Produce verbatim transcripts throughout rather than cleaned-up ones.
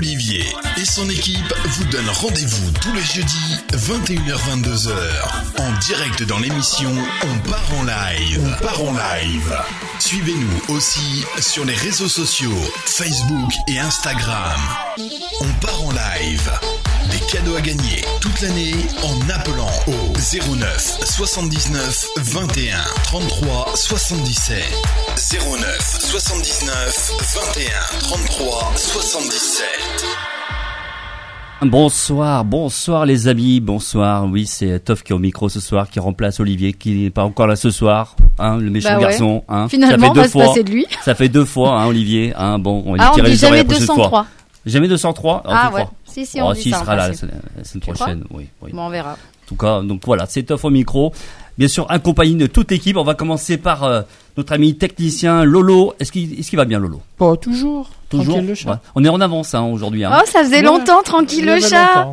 Olivier et son équipe vous donnent rendez-vous tous les jeudis vingt et une heures vingt-deux heures en direct dans l'émission On part en live. On part en live. Suivez-nous aussi sur les réseaux sociaux Facebook et Instagram. On part en live. Des cadeaux à gagner toute l'année en appelant au zéro neuf soixante-dix-neuf vingt et un trente-trois soixante-dix-sept. zéro neuf soixante-dix-neuf vingt et un trente-trois soixante-dix-sept. Bonsoir, bonsoir les amis, bonsoir. Oui, c'est Toff qui est au micro ce soir, qui remplace Olivier, qui n'est pas encore là ce soir, hein, le méchant bah ouais. garçon. Hein. Finalement, ça fait on deux va fois. se passer de lui. Ça fait deux fois, hein, Olivier. Hein, bon, on va ah, lui tirer on dit les oreilles jamais la prochaine deux cent trois. fois. Jamais deux cent trois. Ah tu ouais. crois Si si, on oh, dit si, ça. il sera là la semaine, la semaine prochaine. Oui, oui. Bon, on verra. En tout cas, donc voilà, c'est Toff au micro. Bien sûr, accompagné de toute l'équipe. On va commencer par euh, notre ami technicien Lolo. Est-ce qu'il, est-ce qu'il va bien, Lolo? Pas toujours. Toujours. Tranquille le chat. Ouais. On est en avance hein, aujourd'hui. Hein. Oh, ça faisait Ouais. longtemps, tranquille le chat.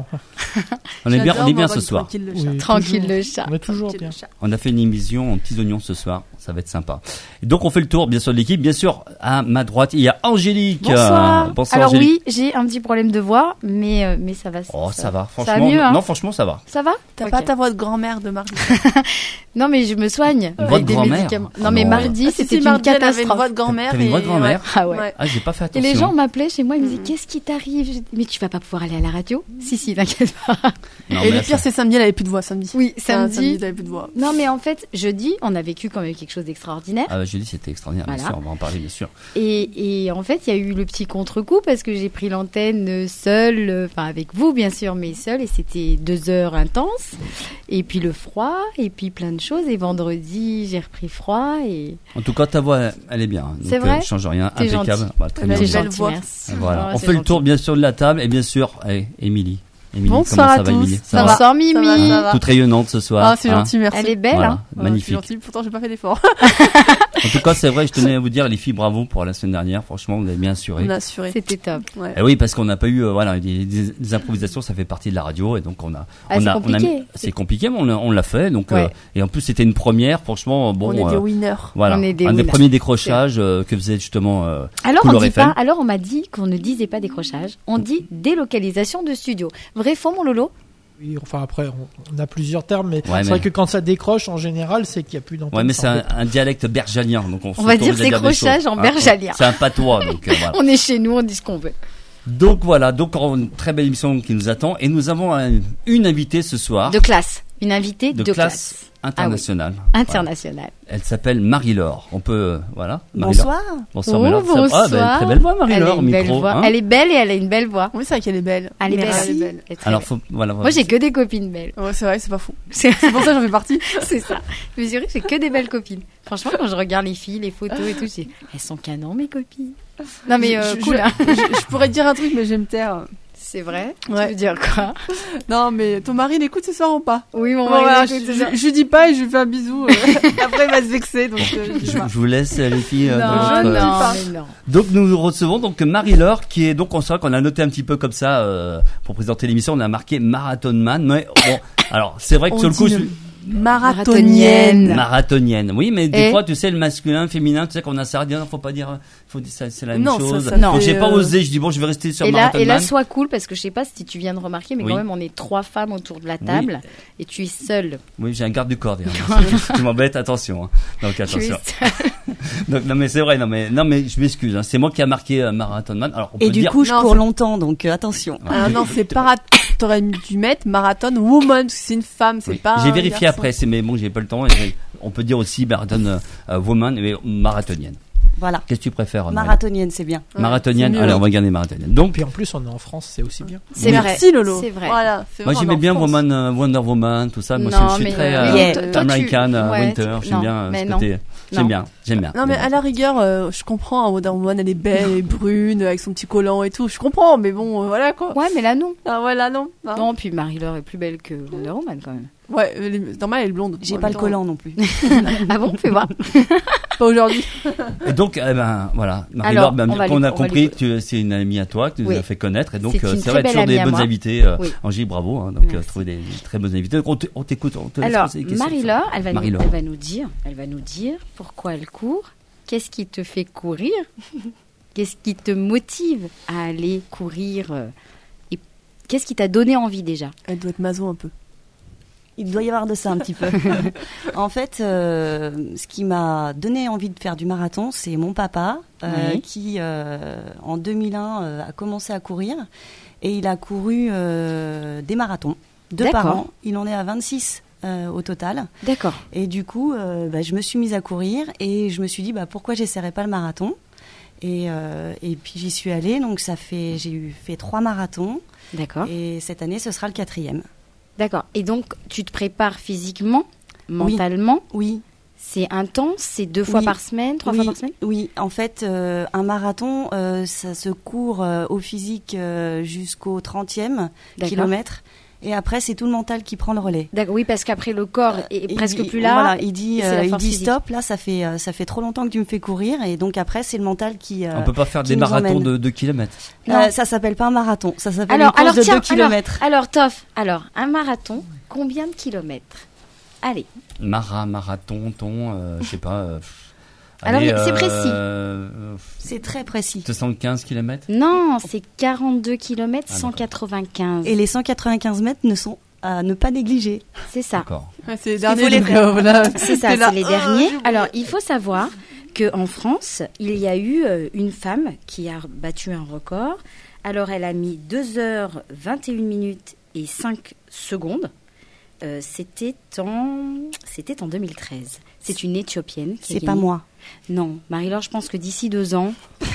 On est bien, on est bien J'adore ce soir. Tranquille le Oui, chat. Tranquille toujours. le chat. On est toujours Tranquille bien. le chat. On a fait une émission en petits oignons ce soir. Ça va être sympa. Et donc, on fait le tour, bien sûr, de l'équipe. Bien sûr, à ma droite, il y a Angélique. Bonsoir. Euh, bonsoir, Alors Angélique. oui, j'ai un petit problème de voix, mais euh, mais ça va. Oh, ça, va. Ça Franchement, va mieux, hein. non, franchement, ça va. Ça va? T'as Ok. pas ta voix de grand-mère de mardi. Non, mais je me soigne Une voix avec de des grand-mère. médicaments. Ah Non, mais non. mardi, Ah, si, c'était si, une mardi, elle avait une catastrophe. voix de grand-mère. T'avais une voix et- de grand-mère? Ah ouais. Ouais. Ah, j'ai pas fait Et attention. les gens m'appelaient chez moi, ils me disaient Mm. qu'est-ce qui t'arrive? Je dis, mais tu vas pas pouvoir aller à la radio? Si si, t'inquiète pas. Non, Et mais le là, pire, ça- c'est samedi, elle avait plus de voix samedi. Oui, Ah, samedi. samedi, elle avait plus de voix. Non, mais en fait, jeudi, on a vécu quand même quelque chose d'extraordinaire. Ah, bah, je dis, c'était extraordinaire. Bien Voilà. sûr, on va en parler, bien sûr. Et, et en fait, il y a eu le petit contre-coup parce que j'ai pris l'antenne seule, euh, enfin avec vous bien sûr, mais seule, et c'était deux heures intenses. Et puis le froid, et puis plein de choses. Et vendredi, j'ai repris froid. Et En tout cas, ta voix, elle, elle est bien. Donc, C'est vrai euh, change rien. T'es Impeccable. gentil. Bah, très Elle a bien. une c'est belle gentil, voix. merci. Voilà. Ouais, on c'est fait le gentil. tour, bien sûr, de la table. Et bien sûr, eh, Émilie. Émilie, Bonsoir comment à ça va, tous. Émilie? Ça va. Bonsoir Mimi. Ça va, ça va. Toute rayonnante ce soir. Ah, c'est hein. gentil, merci. Elle est belle, Voilà, hein. Ouais, magnifique. c'est gentil, pourtant j'ai pas fait d'effort. En tout cas, c'est vrai, je tenais à vous dire, les filles, bravo pour la semaine dernière. Franchement, vous avez bien assuré. On a assuré. C'était top. Ouais. Eh oui, parce qu'on n'a pas eu, euh, voilà, des, des- des improvisations, ça fait partie de la radio, et donc on a, Ah, on c'est a, on a, compliqué. c'est compliqué, mais on, l'a- on l'a fait, donc, Ouais. euh, et en plus c'était une première, franchement, bon, On est des euh, winners. voilà, On est des un des winners. premiers décrochages euh, que faisait justement. Euh, Alors Couleur on dit Eiffel. pas. Alors on m'a dit qu'on ne disait pas décrochage. On dit délocalisation de studio. Vrai faux mon Lolo? Oui, enfin après, on, on a plusieurs termes, mais Ouais, c'est mais- vrai que quand ça décroche, en général, c'est qu'il n'y a plus d'antenne. ouais, mais c'est ça un, embête. un dialecte bergalien, donc on, On va s'autorise dire à des décrochage choses, en hein. bergalien. C'est un patois, donc euh, voilà. On est chez nous, on dit ce qu'on veut. Donc voilà, donc une très belle émission qui nous attend, et nous avons un- une invitée ce soir, De classe. Une invitée de, de classe. classe internationale. Internationale. Elle s'appelle Marie-Laure. On peut, euh, voilà. Marie-Laure. Bonsoir. Bonsoir, Oh, Marie-Laure. Ça- bonsoir. Ah, ben, très belle voix, Elle, a Marie-Laure, au une belle micro. voix. hein. Elle est belle et elle a une belle voix. Oui, c'est vrai qu'elle est belle. Elle est belle. Merci. Elle est belle. Elle est très Alors, belle. faut, voilà. Moi, j'ai que des copines belles. Ouais, c'est vrai, c'est pas fou. C'est C'est pour ça que j'en fais partie. c'est ça. Je me suis dit que j'ai que des belles copines. Franchement, quand je regarde les filles, les photos et tout, je dis, elles sont canon, mes copines. Non, mais euh, Je- cool, je- hein. je, je pourrais te dire un truc, mais je vais me taire. C'est vrai. Ouais. Tu veux dire quoi? Non, mais ton mari l'écoute ce soir ou pas? Oui, mon Bon, mari, voilà, écoute, je, c'est ça. je, je lui dis pas et je lui fais un bisou. euh, Après, il va se vexer. Donc, euh, je dis Je, pas. je vous laisse, euh, les filles. euh, Non, dans je votre- ne dis non, pas. mais non. Donc, nous recevons donc Marie-Laure, qui est donc, on sait qu'on a noté un petit peu comme ça, euh, pour présenter l'émission, on a marqué Marathon Man, mais bon, alors, c'est vrai que On sur le coup, dit je- le- Marathonienne. marathonienne. Oui, mais des Et fois, tu sais, le masculin, le féminin, tu sais qu'on a ça à dire, faut pas dire, faut dire ça, c'est la même Non, ça, chose. ça Donc, fait, j'ai pas euh, osé, je dis bon, je vais rester sur Et là, Marathon et là, Man. sois cool parce que je sais pas si tu viens de remarquer, mais Oui. quand même, on est trois femmes autour de la table et tu es seule. Oui, j'ai un garde du corps derrière. Tu m'embêtes, attention. Hein. Donc, Tu es attention. seule. Donc, non, mais c'est vrai, non, mais, non, mais je m'excuse, hein. C'est moi qui a marqué euh, Marathon Man. Alors, on Et peut du dire. coup, je Non, cours c'est- longtemps, donc euh, attention. Ah non, c'est para... T'aurais dû mettre marathon woman, parce que c'est une femme, c'est Oui. pas. J'ai un vérifié garçon. après, c'est, mais bon, j'ai pas le temps. et j'ai- On peut dire aussi marathon euh, euh, woman, mais marathonienne. Voilà. Qu'est-ce que tu préfères Marie-Laure? Marathonienne, c'est bien. Ouais, Marathonienne. c'est mieux. Allez, on va garder marathonienne. Donc, Puis en plus, on est en France, c'est aussi bien. C'est vrai. Merci Lolo. C'est vrai. Voilà, c'est moi vrai, j'aimais on est en bien France. Woman, euh, Wonder Woman, tout ça. Moi, Non, je suis mais, très euh, euh, mais toi, toi, tu- American euh, ouais, Winter. tu- J'aime non, bien euh, mais ce non. côté. J'aime Non. bien, j'aime bien. Non mais à la rigueur, euh, je comprends, hein, Wonder Woman elle est belle, elle est brune, avec son petit collant et tout, je comprends, mais bon, euh, voilà quoi. Ouais, mais là, non. Ah voilà, non. non. Non, puis Marie-Laure est plus belle que Wonder Woman quand même. Ouais, elle est- normal, elle est blonde. J'ai En pas même le temps, collant non plus. Ah bon, fais voir. Pas aujourd'hui. Et donc, eh ben, voilà, Alors, Marie-Laure, ben, on va qu'on lui- a on va compris lui- que tu- c'est une amie à toi, que tu nous Oui. as fait connaître, et donc C'est euh, une c'est très vrai, belle toujours amie des à bonnes moi. invités. Euh, Oui. Angie, bravo, hein, donc euh, Merci. trouver des, des très bonnes invités. Donc, on, t- on t'écoute, on te laisse Alors, poser des questions. Marie-Laure, elle va, nous, Marie-Laure. elle va nous dire, elle va nous dire pourquoi elle court, qu'est-ce qui te fait courir, Qu'est-ce qui te motive à aller courir euh, et qu'est-ce qui t'a donné envie déjà? Elle doit être maso un peu. Il doit y avoir de ça un petit peu. En fait, euh, ce qui m'a donné envie de faire du marathon, c'est mon papa euh, Oui. qui, euh, en deux mille un, euh, a commencé à courir et il a couru euh, des marathons, deux D'accord. par an. Il en est à vingt-six euh, au total. D'accord. Et du coup, euh, bah, je me suis mise à courir et je me suis dit bah, pourquoi j'essaierais pas le marathon. Et, euh, et puis j'y suis allée, donc ça fait, j'ai eu fait trois marathons D'accord. et cette année ce sera le quatrième. D'accord. Et donc, tu te prépares physiquement, mentalement. Oui. C'est intense, c'est deux fois Oui. par semaine, trois oui, fois par semaine. Oui, en fait, euh, un marathon, euh, ça se court euh, au physique euh, jusqu'au trentième D'accord. kilomètre. Et après, c'est tout le mental qui prend le relais. D'accord. Oui, parce qu'après le corps est Il presque dit- plus là. Voilà, il dit, et c'est la euh, il force dit physique. stop. Là, ça fait, euh, ça fait trop longtemps que tu me fais courir. Et donc après, c'est le mental qui. euh, On peut pas faire qui des nous marathons emmène. de deux kilomètres. Euh, ça s'appelle pas un marathon. Ça s'appelle Alors, une course alors de tiens, deux kilomètres. alors, alors, Toff, alors, un marathon, combien de kilomètres? Allez, Mara, marathon, ton, euh, je sais pas. euh, pff, Alors, allez, c'est précis. euh, C'est très précis. soixante-quinze kilomètres. non, c'est quarante-deux kilomètres, Ah, d'accord. cent quatre-vingt-quinze. Et les cent quatre-vingt-quinze mètres ne sont à ne pas négliger. C'est ça. D'accord. Ouais, c'est les Il derniers. faut les donc, faire. euh, voilà. C'est ça, T'es là, c'est les oh, derniers. j'ai oublié. Alors, il faut savoir qu'en France, il y a eu euh, une femme qui a battu un record. Alors, elle a mis deux heures vingt et une minutes et cinq secondes. Euh, c'était en c'était en deux mille treize. C'est une Éthiopienne qui a C'est pas gagné. moi. Non, Marie-Laure, je pense que d'ici deux ans,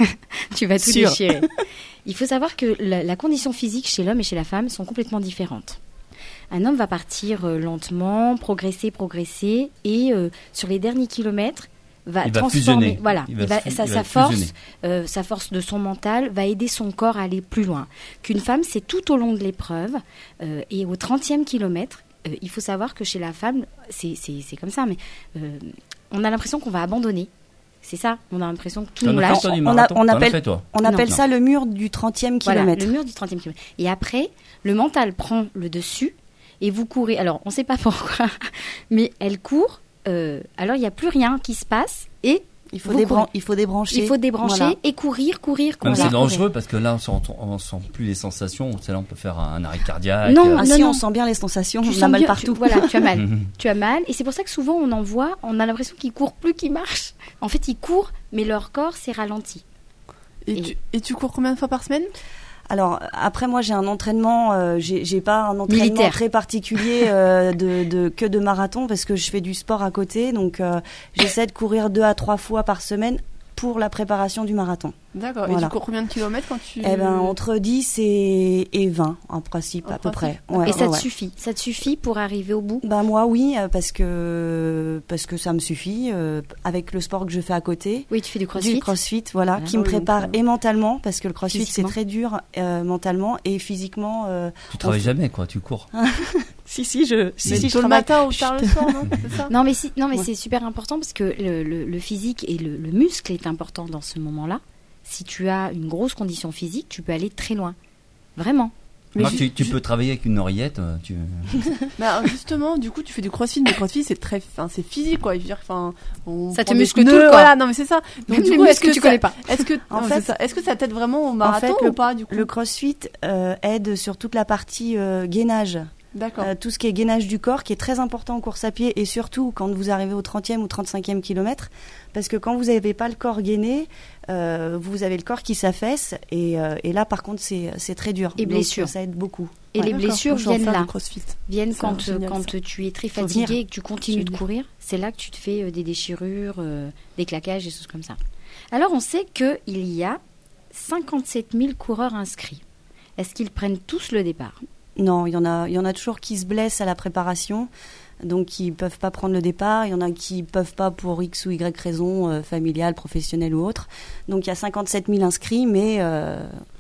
tu vas tout Sûr. déchirer. Il faut savoir que la, la condition physique chez l'homme et chez la femme sont complètement différentes. Un homme va partir euh, lentement, progresser, progresser, et euh, sur les derniers kilomètres, va Il va transformer. fusionner. Voilà, Il va il va- fu- sa, il va sa force, fusionner. euh, sa force de son mental va aider son corps à aller plus loin. Qu'une femme, c'est tout au long de l'épreuve, euh, et au trentième kilomètre, euh, il faut savoir que chez la femme, c'est c'est- c'est comme ça, mais euh, on a l'impression qu'on va abandonner. C'est ça, on a l'impression que tout T'en nous as fait, lâche. toi, du On a- marathon on T'en as appelle- fait, toi On Non. appelle Non. ça le mur du trentième Voilà, kilomètre. le mur du trentième kilomètre. Et après, le mental prend le dessus et vous courez. Alors, on ne sait pas pourquoi, mais elle court. euh, alors, il n'y a plus rien qui se passe et Il faut, Vous débran- courez. il faut débrancher. il faut débrancher Voilà. et courir, courir, Même courir. c'est courir. dangereux parce que là, on sent, on sent plus les sensations. Tu sais, là, on peut faire un arrêt cardiaque. Non, euh, Ah non, si, non. on sent bien les sensations, Tu on sens a mal bien- partout. tu- voilà, tu as mal. Mhm. Tu as mal. Et c'est pour ça que souvent, on en voit, on a l'impression qu'ils courent plus qu'ils marchent. En fait, ils courent, mais leur corps s'est ralenti. Et, Et- tu, et tu cours combien de fois par semaine? Alors après moi j'ai un entraînement, euh, j'ai j'ai pas un entraînement Militaire. très particulier euh, de, de que de marathon parce que je fais du sport à côté, donc euh, j'essaie de courir deux à trois fois par semaine pour la préparation du marathon. D'accord. Et Voilà. tu cours combien de kilomètres quand tu... Eh ben entre dix et, et vingt en principe En à peu principe. près. Ouais, et ça ouais, te ouais. suffit. Ça te suffit pour arriver au bout. Bah moi oui euh, parce que parce que ça me suffit euh, avec le sport que je fais à côté. Oui, tu fais du crossfit. Du crossfit, voilà, Voilà. qui me Ah oui, donc, prépare euh, et mentalement parce que le crossfit c'est physiquement. très dur euh, mentalement et physiquement. euh, Tu travailles on- jamais, quoi. Tu cours. Si si je si Mais si je tôt le travaille. matin ou tard le soir, non? C'est ça? Non mais, si, non, mais Ouais. c'est super important parce que le, le- le physique et le, le muscle est important dans ce moment-là. Si tu as une grosse condition physique, tu peux aller très loin. Vraiment. Mais Moi, ju- tu, tu ju- peux travailler avec une oreillette. euh, Tu... Bah, justement, du coup, tu fais du crossfit, mais le crossfit, c'est très, enfin, c'est physique, quoi. Je veux dire, enfin, on Ça te prend des muscle tout pneus, le corps. Voilà, non, mais c'est ça. Donc, Même du les coup, muscles est-ce que que tu ça- connais pas. Est-ce que, En non, fait- c'est ça. Est-ce que ça t'aide vraiment au marathon le- ou pas, du coup? Le crossfit euh, aide sur toute la partie euh, gainage, D'accord. Euh, tout ce qui est gainage du corps qui est très important en course à pied et surtout quand vous arrivez au trentième ou trente-cinquième kilomètre parce que quand vous n'avez pas le corps gainé, euh, vous avez le corps qui s'affaisse et, euh, et là par contre c'est c'est très dur. Et Donc, blessures. ça aide beaucoup. Et Ouais. les D'accord. blessures Je vais en viennent faire là. du crossfit. Viennent C'est quand, génial, quand ça. tu es très Faut fatigué venir. et que tu continues de Génial. courir. C'est là que tu te fais euh, des déchirures, euh, des claquages, des choses comme ça. Alors on sait qu'il y a cinquante-sept mille coureurs inscrits. Est-ce qu'ils prennent tous le départ? Non, il y en a il y en a toujours qui se blessent à la préparation. Donc qui peuvent pas prendre le départ, il y en a qui peuvent pas pour X ou Y raison, euh, familiale, professionnelle ou autre. Donc il y a cinquante-sept mille inscrits, mais euh,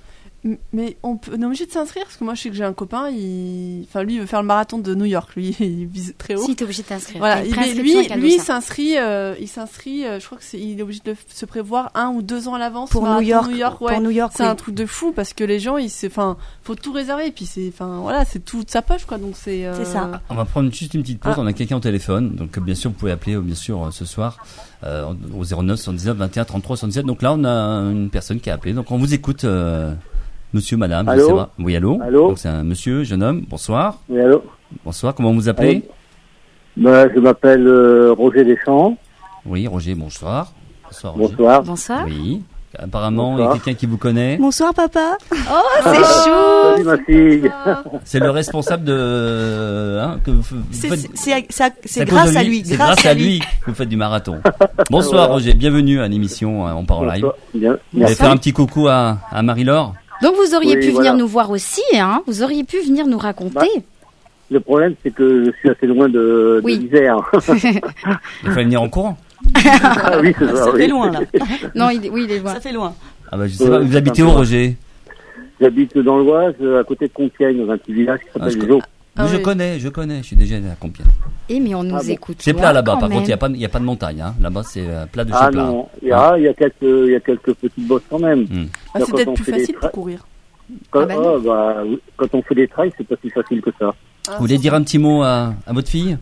M- Mais on, peut, on est obligé de s'inscrire parce que moi je sais que j'ai un copain, il, enfin lui il veut faire le marathon de New York, lui il vise très haut. Si, t'es obligé de t'inscrire. Voilà, T'as une il est- préinscription lui, avec un lui il dossard. s'inscrit, euh, il s'inscrit, euh, je crois que c'est, il est obligé de se prévoir un ou deux ans à l'avance Pour marathon New York, New York, ouais. pour New York, C'est oui. un truc de fou parce que les gens, ils, se- enfin, faut tout réserver, puis c'est, enfin, voilà, c'est tout de sa poche quoi, donc c'est. euh, C'est ça. On va prendre juste une petite pause. Ah. On a quelqu'un au téléphone, donc euh, bien sûr vous pouvez appeler euh, bien sûr euh, ce soir euh, au zéro neuf soixante-dix-neuf vingt et un trente-trois soixante-dix-sept. Donc là on a une personne qui a appelé. Donc on vous écoute, euh, monsieur, madame. Allô je sais pas. Oui, allô. Allô Donc c'est un monsieur, jeune homme. Bonsoir. Oui, allô. Bonsoir. Comment vous vous appelez? Ben, je m'appelle euh, Roger Deschamps. Oui, Roger. Bonsoir. Bonsoir. Roger. Bonsoir. Bonsoir. Oui. Apparemment, il y Bonsoir. a quelqu'un qui vous connaît. Bonsoir papa. Oh, c'est chou. Salut ma fille. C'est le responsable de. Hein, que vous, vous C'est faites- c'est- c'est- c'est- c'est c'est à cause grâce de à lui- lui. C'est grâce à lui que vous faites du marathon. Bonsoir Voilà. Roger, bienvenue à l'émission euh, On part en live. Bonsoir. Bien. Vous allez Merci. faire un petit coucou à, à Marie-Laure. Donc vous auriez Oui, pu voilà. venir nous voir aussi, hein. Vous auriez pu venir nous raconter. Le problème, c'est que je suis assez loin de, de Oui. l'Isère. Il fallait venir en courant. Ah oui, c'est ça. Ça oui. fait loin là. Non, il est, oui, il est loin. Ça fait loin. Ah bah je sais Ouais, pas, vous c'est habitez un où peu- Roger? J'habite dans l'Oise, à côté de Compiègne, dans un petit village qui Ah, je s'appelle connais. Jo. Ah je oui. connais, je connais, je suis déjà allé à Compiègne. Eh, mais on nous Ah bon. écoute. C'est loin, plat là-bas, quand par contre, il n'y a, même. pas- il y a pas de montagne. Hein. Là-bas, c'est euh, plat de chez Ah plat. non, il y a, il y a quelques, il y a quelques petites bosses quand même. Hmm. Ah, Quand c'est peut-être on plus fait des facile tra- pour courir. Quand, Ah bah non. ah, bah, oui. Quand on fait des trails, c'est pas si facile que ça. Vous voulez dire un petit mot à, à votre fille?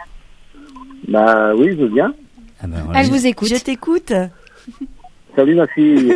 Bah oui, je veux bien. Ah ben, voilà. Elle vous écoute. Je t'écoute. Salut ma fille.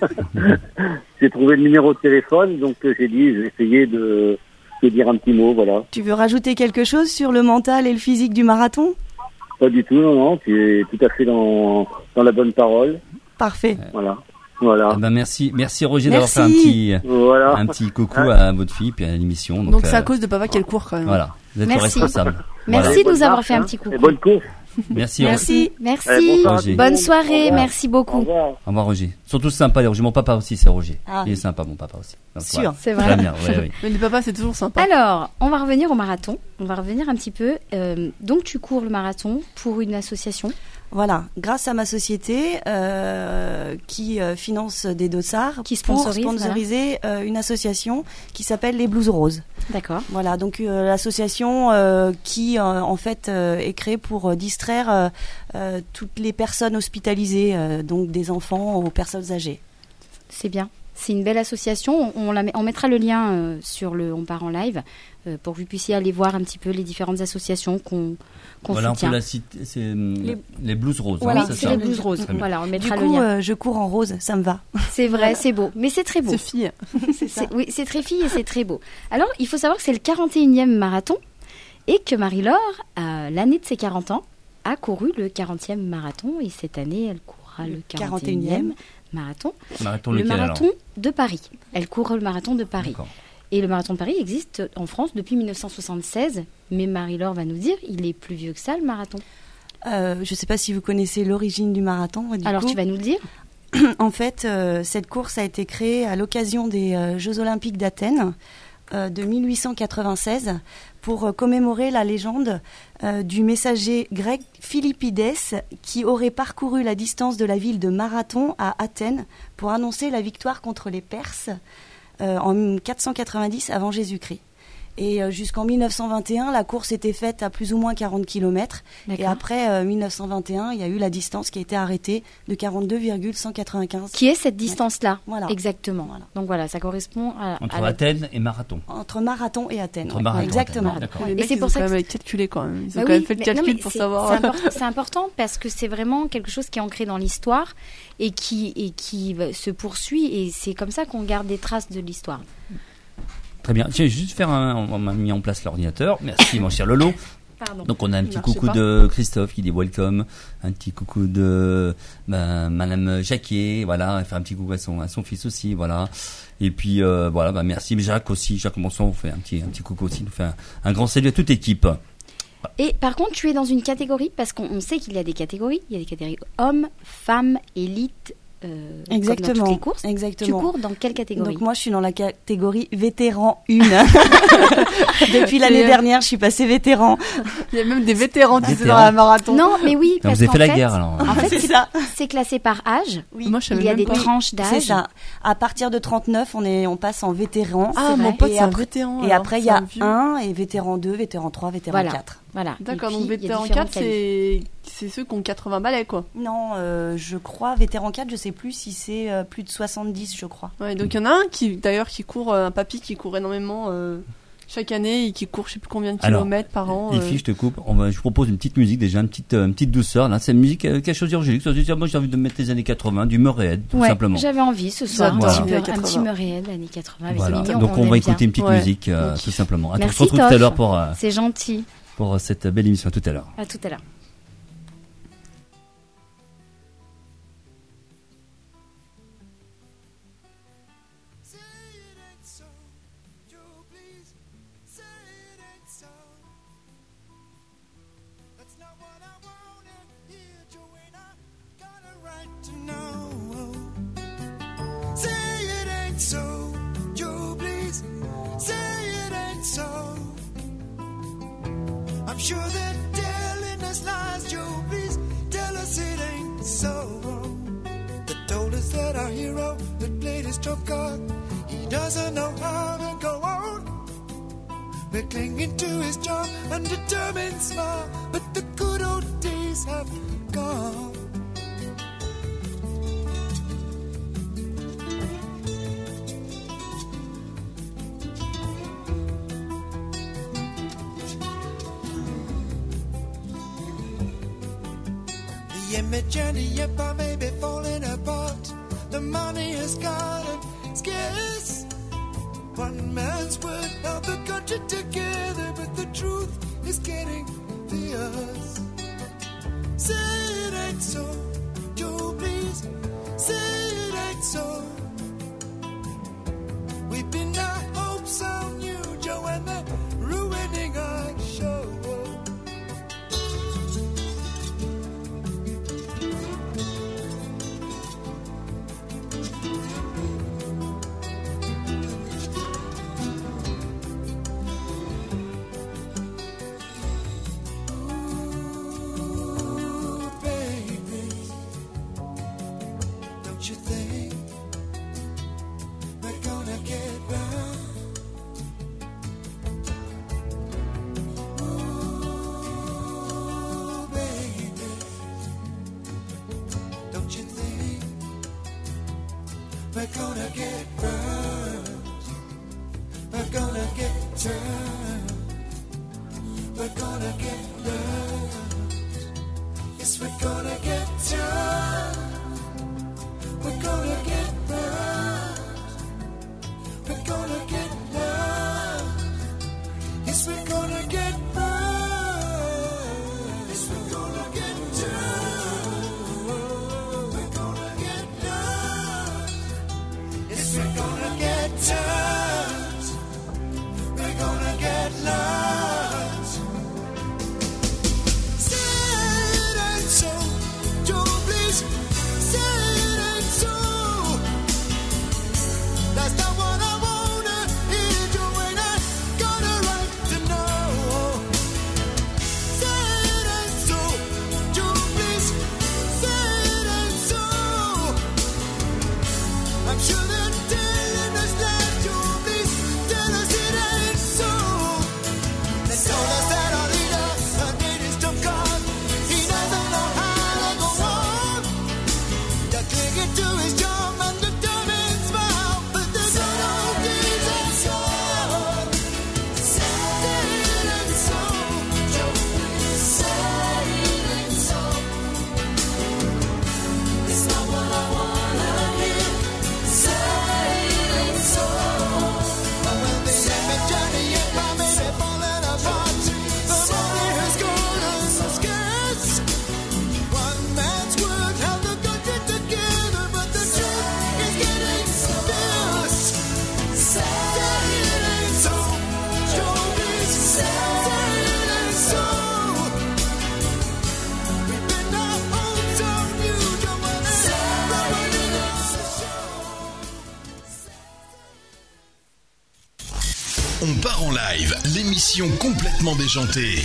J'ai trouvé le numéro de téléphone, donc euh, j'ai dit, je vais essayer de, de dire un petit mot, voilà. Tu veux rajouter quelque chose sur le mental et le physique du marathon? Pas du tout, non, non, tu es tout à fait dans, dans la bonne parole, Parfait. voilà. Voilà. Ah ben, merci, merci Roger d'avoir fait un Merci. petit, Voilà. un petit coucou à votre fille puis à l'émission. Donc, Donc c'est euh, à cause de papa qu'elle court quand même. Voilà, vous êtes le Merci. responsable. Merci Voilà. de nous avoir marche, fait un hein. petit coucou. Et bonne course. Merci. Merci. Merci. Eh, bonsoir à Roger. tout le Bonne monde. Au soirée. revoir. Merci Au beaucoup. revoir. Au revoir Roger. Surtout sympa les Roger. Mon papa aussi c'est Roger. Ah. Il est sympa mon papa aussi. Donc, Sûr. voilà. C'est vrai. Très bien, ouais, oui. Mais les papas c'est toujours sympa. Alors, on va revenir au marathon. On va revenir un petit peu. Euh, donc, tu cours le marathon pour une association. Voilà, grâce à ma société euh, qui euh, finance des dossards Qui pour sponsorise, sponsoriser euh, une association qui s'appelle les Blues Roses. D'accord. Voilà, donc euh, l'association euh, qui euh, en fait euh, est créée pour euh, distraire euh, euh, toutes les personnes hospitalisées, euh, donc des enfants aux personnes âgées. C'est bien. C'est une belle association. On, on la met- on mettra le lien euh, sur le On part en live euh, pour que vous puissiez aller voir un petit peu les différentes associations qu'on qu'on Voilà, on soutient. peut la citer. C'est euh, Les- les Blues Roses. Voilà, hein, Oui, c'est c'est ça. les blues roses. Très bien. Voilà, on Du mettra le coup, lien. euh, je cours en rose, ça me va. C'est vrai, c'est beau. Mais c'est très beau. C'est fille. C'est ça. C'est- Oui, c'est très fille et c'est très beau. Alors, il faut savoir que c'est le quarante et unième marathon et que Marie-Laure, à l'année de ses quarante ans, a couru le quarantième marathon et cette année, elle courra le quarante et unième marathon. Marathon Le lequel, marathon de Paris. Elle court le marathon de alors Paris. D'accord. Et le marathon de Paris existe en France depuis mille neuf cent soixante-seize, mais Marie-Laure va nous dire, il est plus vieux que ça, le marathon. Euh, je ne sais pas si vous connaissez l'origine du marathon. Du Alors, coup, tu vas nous le dire. En fait, euh, cette course a été créée à l'occasion des euh, Jeux Olympiques d'Athènes euh, de mille huit cent quatre-vingt-seize pour euh, commémorer la légende euh, du messager grec Philippides qui aurait parcouru la distance de la ville de Marathon à Athènes pour annoncer la victoire contre les Perses euh, en quatre cent quatre-vingt-dix avant Jésus-Christ. Et euh, jusqu'en mille neuf cent vingt et un, la course était faite à plus ou moins quarante kilomètres. Et D'accord. après euh, mille neuf cent vingt et un, il y a eu la distance qui a été arrêtée de quarante-deux virgule cent quatre-vingt-quinze. Qui est cette distance-là Voilà. Exactement. Voilà. Donc voilà, ça correspond à, Entre à la- Athènes et Marathon. Entre Marathon et Athènes. Entre ouais. Marathon et Exactement. Athènes, d'accord. Les Et mecs, c'est ils pour ont ça quand que même calculé quand même. Ils ont Bah quand oui, même fait le mais- non, calcul mais pour c'est- savoir. C'est import- c'est important parce que c'est vraiment quelque chose qui est ancré dans l'histoire et qui, et qui va- se poursuit et c'est comme ça qu'on garde des traces de l'histoire. Très bien. Je vais juste faire un. On m'a mis en place l'ordinateur. Merci mon cher Lolo. Pardon. Donc on a un Il petit marchait coucou pas. de Christophe qui dit welcome, un petit coucou de ben, Madame Jacquier, voilà, elle fait un petit coucou à son à son fils aussi, voilà. Et puis euh, voilà, bah merci Jacques aussi, Jacques Monson, on fait un petit un petit coucou aussi, nous fait un, un grand salut à toute l'équipe. Et par contre, tu es dans une catégorie parce qu'on on sait qu'il y a des catégories. Il y a des catégories hommes, femmes, élite, euh, Exactement. comme dans toutes les courses. Exactement. Tu cours dans quelle catégorie? Donc moi, je suis dans la catégorie vétéran un. Depuis l'année C'est- dernière, je suis passée vétéran. Il y a même des vétérans qui étaient Vétérans. dans la marathon. Non, mais oui, Donc, parce vous avez qu'en fait la fait, guerre alors. En fait, C'est c'est, ça. c'est classé par âge. Oui. Moi, je savais Il y a même des pas. tranches d'âge. C'est ça. À partir de trente-neuf, on est, on passe en vétéran. Ah, C'est mon vrai. pote, Et c'est un après- vétéran. Et alors, après, il y c'est a un vieux. un et vétéran deux, vétéran trois, vétéran Voilà. quatre. Voilà. D'accord, Et donc puis, il y a vétéran différentes quatre, qualifs. c'est c'est ceux qui ont quatre-vingts balais, quoi. Non, euh, je crois, vétéran quatre, je sais plus si c'est euh, plus de soixante-dix, je crois. Ouais, donc il y en a un qui, d'ailleurs, qui court, euh, un papy qui court énormément euh, chaque année et qui court je sais plus combien de Alors, kilomètres par an. Les euh. filles, je te coupe. On va, je vous propose une petite musique déjà, une petite, euh, une petite douceur. Là, c'est une musique euh, quelque chose d'angélique. Ça veut dire, moi, j'ai envie de mettre les années quatre-vingts, du Murray, tout Ouais, simplement. j'avais envie ce soir, un, J'adore petit, les peu, années un petit quatre-vingts. Murray des années quatre-vingts avec Voilà. Emilien, Donc, on, aime va bien. écouter une petite Ouais. musique, euh, Ok. tout simplement. Attends, on Merci, se retrouve tout à Toff. l'heure pour, euh, C'est gentil. pour cette belle émission. À tout à l'heure. À tout à l'heure. So, Joe, please say it ain't so. I'm sure they're telling us lies, Joe, please tell us it ain't so. They told us that our hero had played his trump card. He doesn't know how to go on. We're clinging to his job and determined smile, but the good old days have gone. The image and the empire may be falling apart. The money is gone and scarce. One man's word held the country together, but the truth is getting fierce. Say it ain't so, Joe, please. Say it ain't so. We've been our hopes on you, Joe, and they're ruining our show. Ooh, baby, don't you think we're gonna get round? Ooh, baby, don't you think we're gonna get round? We're gonna get turned. We're gonna get round. Yes, we're gonna get turned. We're gonna get round. We're gonna get round. Yes, we're gonna get round. Yes, we're gonna get turned. We're gonna get round. Yes, we're gonna get turned. We're gonna get lost. Say it ain't so, Joe, please. Say it ain't so. On part en live, l'émission complètement déjantée.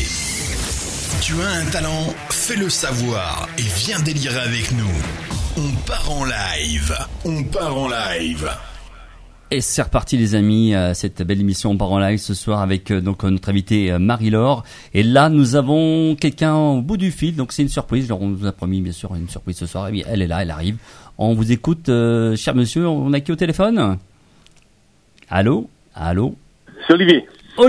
Tu as un talent, fais-le savoir et viens délirer avec nous. On part en live. On part en live. Et c'est reparti les amis, euh, cette belle émission On part en live ce soir avec euh, donc notre invitée euh, Marie-Laure. Et là nous avons quelqu'un au bout du fil, donc c'est une surprise. Alors, on nous a promis bien sûr une surprise ce soir. Et bien, elle est là, elle arrive. On vous écoute, euh, cher monsieur. On a qui au téléphone? Allô? Allô? C'est Olivier.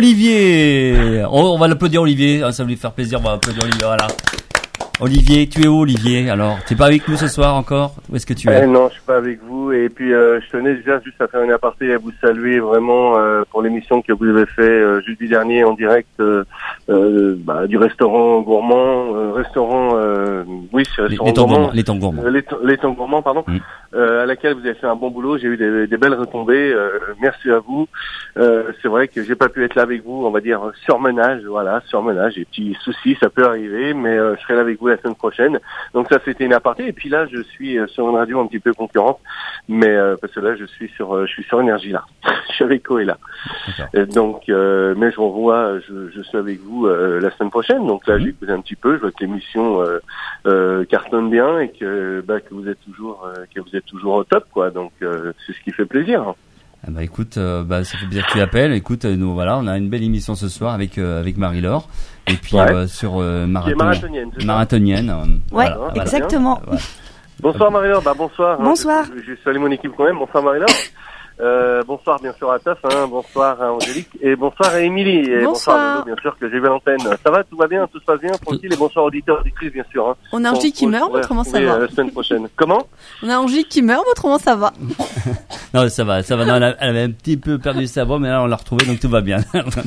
Olivier. On, on va l'applaudir Olivier. Ça va lui faire plaisir. On va applaudir Olivier. Voilà. Olivier, tu es où Olivier? Alors, tu n'es pas avec nous ce soir encore? Où est-ce que tu es? Eh non, je suis pas avec vous. Et puis, euh, je tenais déjà juste à faire une aparté et à vous saluer vraiment euh, pour l'émission que vous avez fait euh, jeudi dernier en direct euh, euh, bah, du restaurant gourmand, euh, restaurant, euh, oui, c'est restaurant les, les gourmand, les temps gourmands, euh, les, les temps gourmands, pardon, mmh. euh, à laquelle vous avez fait un bon boulot. J'ai eu des, des belles retombées. Euh, merci à vous. Euh, c'est vrai que j'ai pas pu être là avec vous, on va dire surmenage, voilà, surmenage, des petits soucis, ça peut arriver, mais euh, je serai là avec vous la semaine prochaine. Donc ça, c'était une aparté. Et puis là, je suis euh, sur une radio un petit peu concurrente, mais euh, parce que là, je suis sur, euh, je suis sur énergie là. Je suis avec Coé là. Et donc, euh, mais je vous revois, je, je suis avec vous euh, la semaine prochaine. Donc là, mmh. j'ai écouté un petit peu, je vois que l'émission euh, euh, cartonne bien et que bah que vous êtes toujours, euh, que vous êtes toujours au top, quoi. Donc euh, c'est ce qui fait plaisir. Hein. Ah bah écoute, euh, bah ça fait plaisir que tu appelles. Écoute, euh, nous voilà, on a une belle émission ce soir avec euh, avec Marie-Laure et puis ouais. euh, sur euh, marathon, marathonienne. Marathonienne. Euh, ouais, voilà, exactement. Voilà. Bonsoir Marie-Laure. Bah bonsoir. Bonsoir. Hein, je, je salue mon équipe quand même. Bonsoir Marie-Laure. Euh, bonsoir bien sûr à Taf, hein, bonsoir à Angélique et bonsoir à Émilie et bonsoir, bonsoir à Lolo, bien sûr que j'ai vu à l'antenne. Ça va, tout va bien, tout se passe bien, tranquille et bonsoir auditeurs, auditrices bien sûr. Hein. On a Angélique qui meurt, mais autrement ça va. La semaine prochaine. Comment? On a Angélique qui meurt, mais autrement ça va. Non, ça va, ça va. Non, elle avait un petit peu perdu sa voix, mais là on l'a retrouvée, donc tout va bien.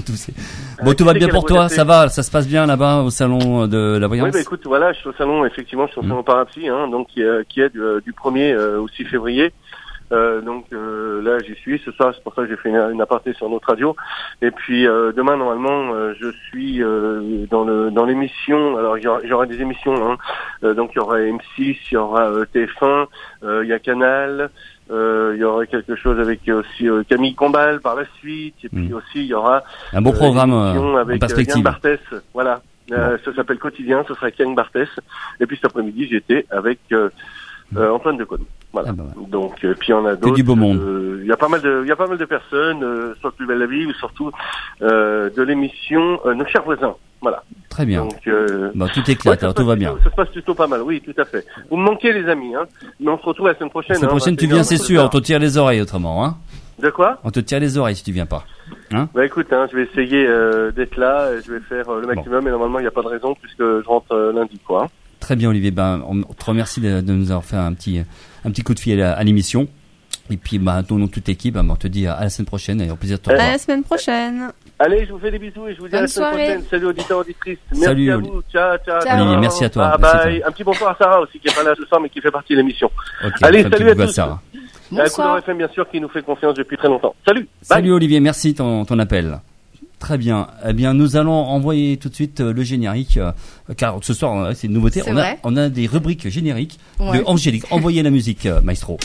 Bon, tout va bien pour toi, ça va, ça se passe bien là-bas au salon de la voyance. Oui, bah écoute, voilà, je suis au salon, effectivement, je suis au salon mmh. Parapsy, hein, donc qui, euh, qui est du, du premier euh, au six février. Euh, donc euh, là j'y suis, c'est ça, c'est pour ça que j'ai fait une, une aparté sur notre radio. Et puis euh, demain normalement euh, je suis euh, dans le dans l'émission. Alors il y aura, il y aura des émissions, hein. euh, donc il y aura M six, il y aura euh, T F un, euh, il y a Canal, euh, il y aura quelque chose avec aussi euh, Camille Combal par la suite. Et puis mmh. aussi il y aura un bon programme euh, avec en perspective. Yann Barthès, voilà. Euh, ça s'appelle Quotidien, ce sera avec Yann Barthès. Et puis cet après-midi j'étais avec euh, euh, Antoine Decaune. Voilà. Ah bah ouais. Donc, euh, puis on a d'autres. Du beau monde. Il euh, y a pas mal de, il y a pas mal de personnes euh, sur le Plus belle la vie ou surtout euh, de l'émission euh, Nos chers voisins. Voilà. Très bien. Donc, euh, bah, tout éclate, ouais, alors, tout va bien. Plutôt, ça se passe plutôt pas mal, oui, tout à fait. Vous me manquez les amis, hein. Mais on se retrouve la semaine prochaine. La semaine prochaine, hein, tu viens, c'est sûr. On te tire les oreilles autrement, hein. De quoi? On te tire les oreilles si tu viens pas. Hein? Bah écoute, hein, je vais essayer euh, d'être là. Je vais faire euh, le maximum, bon. Et normalement, il n'y a pas de raison puisque je rentre euh, lundi, quoi. Hein. Très bien Olivier, ben, on te remercie de, de nous avoir fait un petit, un petit coup de fil à, à l'émission. Et puis, bah, au nom de toute l'équipe, ben, on te dit à, à la semaine prochaine et au plaisir de te revoir. À la semaine prochaine. Allez, je vous fais des bisous et je vous dis Bonne à la semaine soirée. prochaine. Salut auditeurs, auditrices. Merci Salut, à vous. Ciao, ciao. ciao. Olivier, merci à toi. Ah, merci bye. à toi. Un petit bonsoir à Sarah aussi qui est pas là ce soir mais qui fait partie de l'émission. Okay, allez, salut à tous. Sarah. Bonsoir. F M bien sûr qui nous fait confiance depuis très longtemps. Salut. Salut Olivier, merci ton, ton appel. Très bien. Eh bien, nous allons envoyer tout de suite euh, le générique, euh, car ce soir, euh, c'est une nouveauté. C'est on a, vrai. on a des rubriques génériques Ouais. de Angélique. Envoyez la musique, euh, maestro.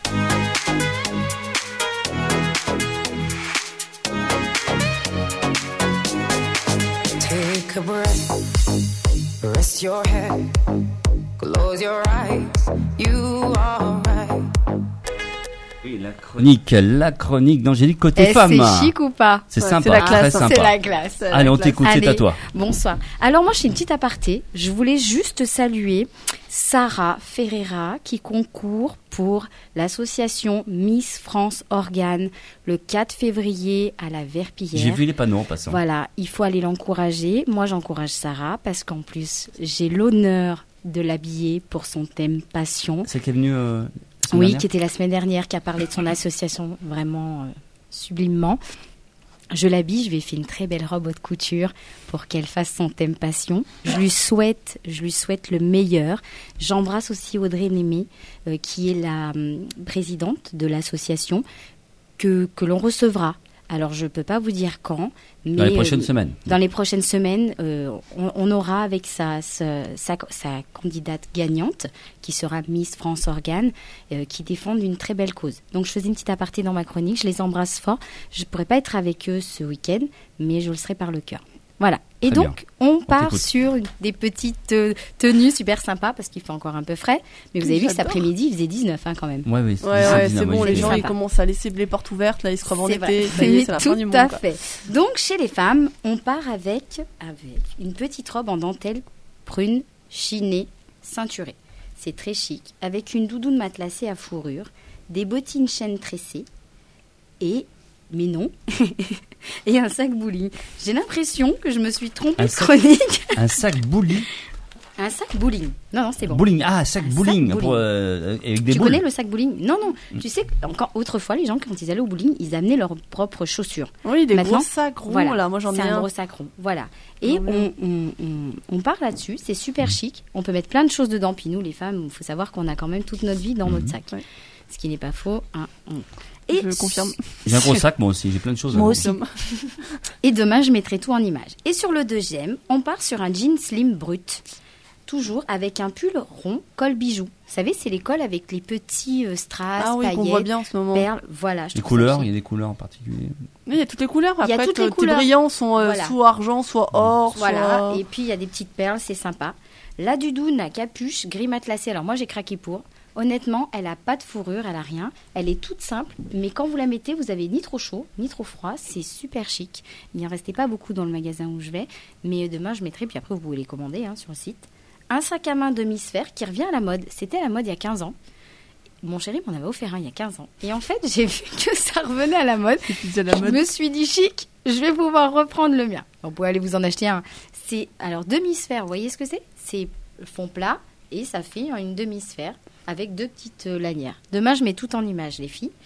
Take a breath, rest your head, close your eyes, you are right. Oui, la chronique, la chronique d'Angélique côté Eh, femme. c'est chic ou pas? C'est Ouais, sympa, c'est la classe, très hein. sympa. C'est la classe. la Allez, on classe. t'écoute, c'est Allez, à toi. Bonsoir. Alors moi, je fais une petite aparté. Je voulais juste saluer Sarah Ferreira qui concourt pour l'association Miss France Organe le quatre février à la Verpillière. J'ai vu les panneaux en passant. Voilà, il faut aller l'encourager. Moi, j'encourage Sarah parce qu'en plus, j'ai l'honneur de l'habiller pour son thème passion. C'est qui est venu euh, Oui, qui était la semaine dernière, qui a parlé de son association vraiment euh, sublimement. Je l'habille, je lui ai fait une très belle robe haute couture pour qu'elle fasse son thème passion. Je lui souhaite, je lui souhaite le meilleur. J'embrasse aussi Audrey Némé, euh, qui est la euh, présidente de l'association, que, que l'on recevra Alors, je peux pas vous dire quand, mais Dans les prochaines euh, semaines. Dans les prochaines semaines, euh, on, on aura avec sa, sa, sa, sa candidate gagnante, qui sera Miss France Organe, euh, qui défendent une très belle cause. Donc, je faisais une petite aparté dans ma chronique. Je les embrasse fort. Je pourrais pas être avec eux ce week-end, mais je le serai par le cœur. Voilà. Et Très donc, on part t'écoute. sur des petites euh, tenues super sympas parce qu'il fait encore un peu frais. Mais vous avez vu que cet J'adore. après-midi, il faisait dix-neuf hein, quand même. Ouais, oui, Ouais, ouais, c'est moi, bon, j'ai- les gens, ils sympa. commencent à laisser les portes ouvertes, là, ils se crevent en C'est été, vrai. ça y est, c'est la Tout fin du monde. à quoi. fait. Donc, chez les femmes, on part avec, avec une petite robe en dentelle prune, chinée, ceinturée. C'est très chic, avec une doudoune matelassée à fourrure, des bottines chaînes tressées et, mais non, et un sac bowling. J'ai l'impression que je me suis trompée Un de sac- chronique. Un sac bowling. Un sac bowling. Non, non, c'est bon. Bowling. Ah, sac Un bowling. sac Pour, bowling. euh, avec des Tu boules. connais le sac bowling? Non, non. Tu sais, encore autrefois, les gens, quand ils allaient au bowling, ils amenaient leurs propres chaussures. Oui, des Maintenant, gros sacs ronds, Voilà, là, moi j'en ai c'est un un. gros sac rond. Voilà. Et J'en ai un. on, on, on, on part là-dessus. C'est super chic. On peut mettre plein de choses dedans. Puis nous, les femmes, il faut savoir qu'on a quand même toute notre vie dans notre sac. Ouais. Ce qui n'est pas faux. Hein. On- Et Je confirme. J'ai un gros sac, moi aussi. J'ai plein de choses. Moi à- aussi. Et demain, je mettrai tout en image. Et sur le deuxième, on part sur un jean slim brut. Toujours avec un pull rond, col bijou. Vous savez, c'est les cols avec les petits euh, strass, Ah oui, qu'on paillettes, voit bien en ce moment. perles. Voilà. Je Les trouve ça couleurs, chic. il y a des couleurs en particulier. Oui, il y a toutes les couleurs. Il y a Après, toutes t- les tes couleurs. brillants sont euh, Voilà. soit argent, soit or, Voilà, soit... et puis il y a des petites perles, c'est sympa. La doudoune, la capuche, gris matelassé. Alors moi j'ai craqué pour. Honnêtement, elle a pas de fourrure, elle a rien. Elle est toute simple, mais quand vous la mettez, vous avez ni trop chaud, ni trop froid. C'est super chic. Il n'en restait pas beaucoup dans le magasin où je vais, mais demain je mettrai, puis après vous pouvez les commander hein, sur le site. Un sac à main demi-sphère qui revient à la mode. C'était à la mode il y a quinze ans. Mon chéri m'en avait offert un il y a quinze ans. Et en fait, j'ai vu que ça revenait à la mode. à la Je mode. me suis dit chic, je vais pouvoir reprendre le mien. Vous pouvez aller vous en acheter un. C'est alors demi-sphère, vous voyez ce que c'est? C'est fond plat et ça fait une demi-sphère avec deux petites euh, lanières. Demain, je mets tout en image, les filles.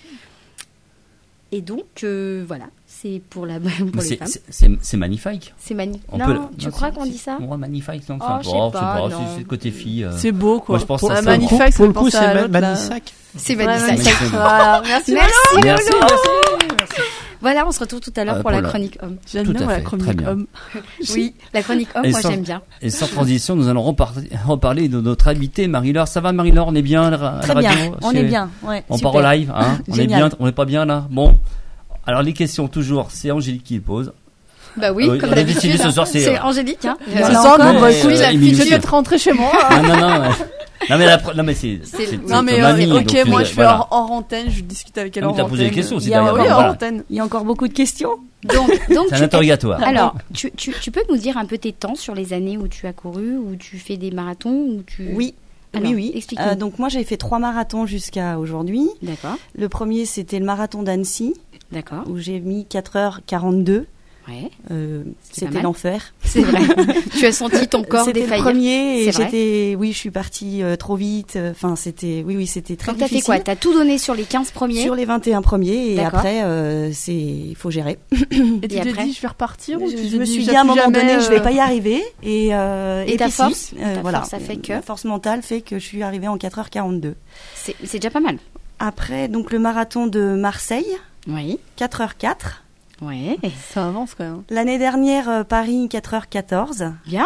Et donc, euh, voilà, c'est pour, la, pour Mais les c'est- femmes. c'est- C'est c'est magnifique. C'est magnifique. On Non, peut- tu non, crois c'est- qu'on dit ça? Ouais, magnifique, non, Oh, c'est je sais pas, pas, c'est non. c'est le côté fille. euh. C'est beau, quoi. Moi, je pense Pour- à un ça. magnifique, Pour, ça pour me le coup, pense à c'est l'autre, ma- là. Manisac. C'est Ouais, magnifique. magnifique. Voilà, merci. Merci, Merci, Lolo. merci. Voilà, on se retrouve tout à l'heure Euh, pour, pour la la- chronique homme. J'aime Tout bien à la fait, chronique très bien. homme. Oui, la chronique homme, Et moi sans- j'aime bien. Et sans transition, nous allons repar- reparler de notre invité, Marie-Laure. Ça va, Marie-Laure? On est bien à la, à la Très radio? bien, on C'est- est bien. Ouais, On super. part au live, hein? On est Génial. bien, on n'est pas bien là? Bon. Alors, les questions, toujours, c'est Angélique qui les pose. Bah oui, Oui, comme on a d'habitude. décidé ce soir, c'est- C'est Angélique, hein. Ce Euh, soir, encore, bon, bah, écoute, oui, la Émilie fille aussi. de- Je vais te rentrer chez moi. Ah, non, non, ouais. non, mais, la, pre- non, mais c'est, C'est- c'est, oui. c'est Non mais ton euh, amie, ok, donc tu- moi je fais voilà. hors, hors antenne, je discute avec elle Ah, en mais t'as antenne. posé des questions aussi Il y a- derrière. Oui, donc hors voilà. antenne. Il y a encore beaucoup de questions. Donc, donc C'est un tu- interrogatoire. Alors, tu, tu, tu peux nous dire un peu tes temps sur les années où tu as couru, où tu fais des marathons, où tu... Oui. Alors, oui, oui. explique-nous. Euh, donc moi j'ai fait trois marathons jusqu'à aujourd'hui. D'accord, Le premier c'était le marathon d'Annecy d'accord. où j'ai mis quatre heures quarante-deux. Ouais, Euh, C'est pas c'était mal. l'enfer. c'est vrai. Tu as senti ton corps C'était le défaillir. premier et C'est vrai. j'étais, oui, je suis partie euh, trop vite. Enfin, c'était, oui, oui, c'était très Donc t'as fait difficile. quoi? T'as tout donné sur les quinze premiers? Sur les vingt et un premiers et D'accord. après, euh, c'est, il faut gérer. Et tu Et t'es après dit je vais repartir ou je tu je t'es me suis je dit à un vais moment jamais, donné, je vais euh, pas y arriver et euh, Et ta puis si, force euh, Ta voilà, force a fait que la force mentale fait que je suis arrivée en quatre heures quarante-deux. C'est c'est déjà pas mal. Après, donc le marathon de Marseille, Oui, quatre heures quatre. ouais. Ça avance quand même. L'année dernière, euh, Paris, quatre heures quatorze. Bien.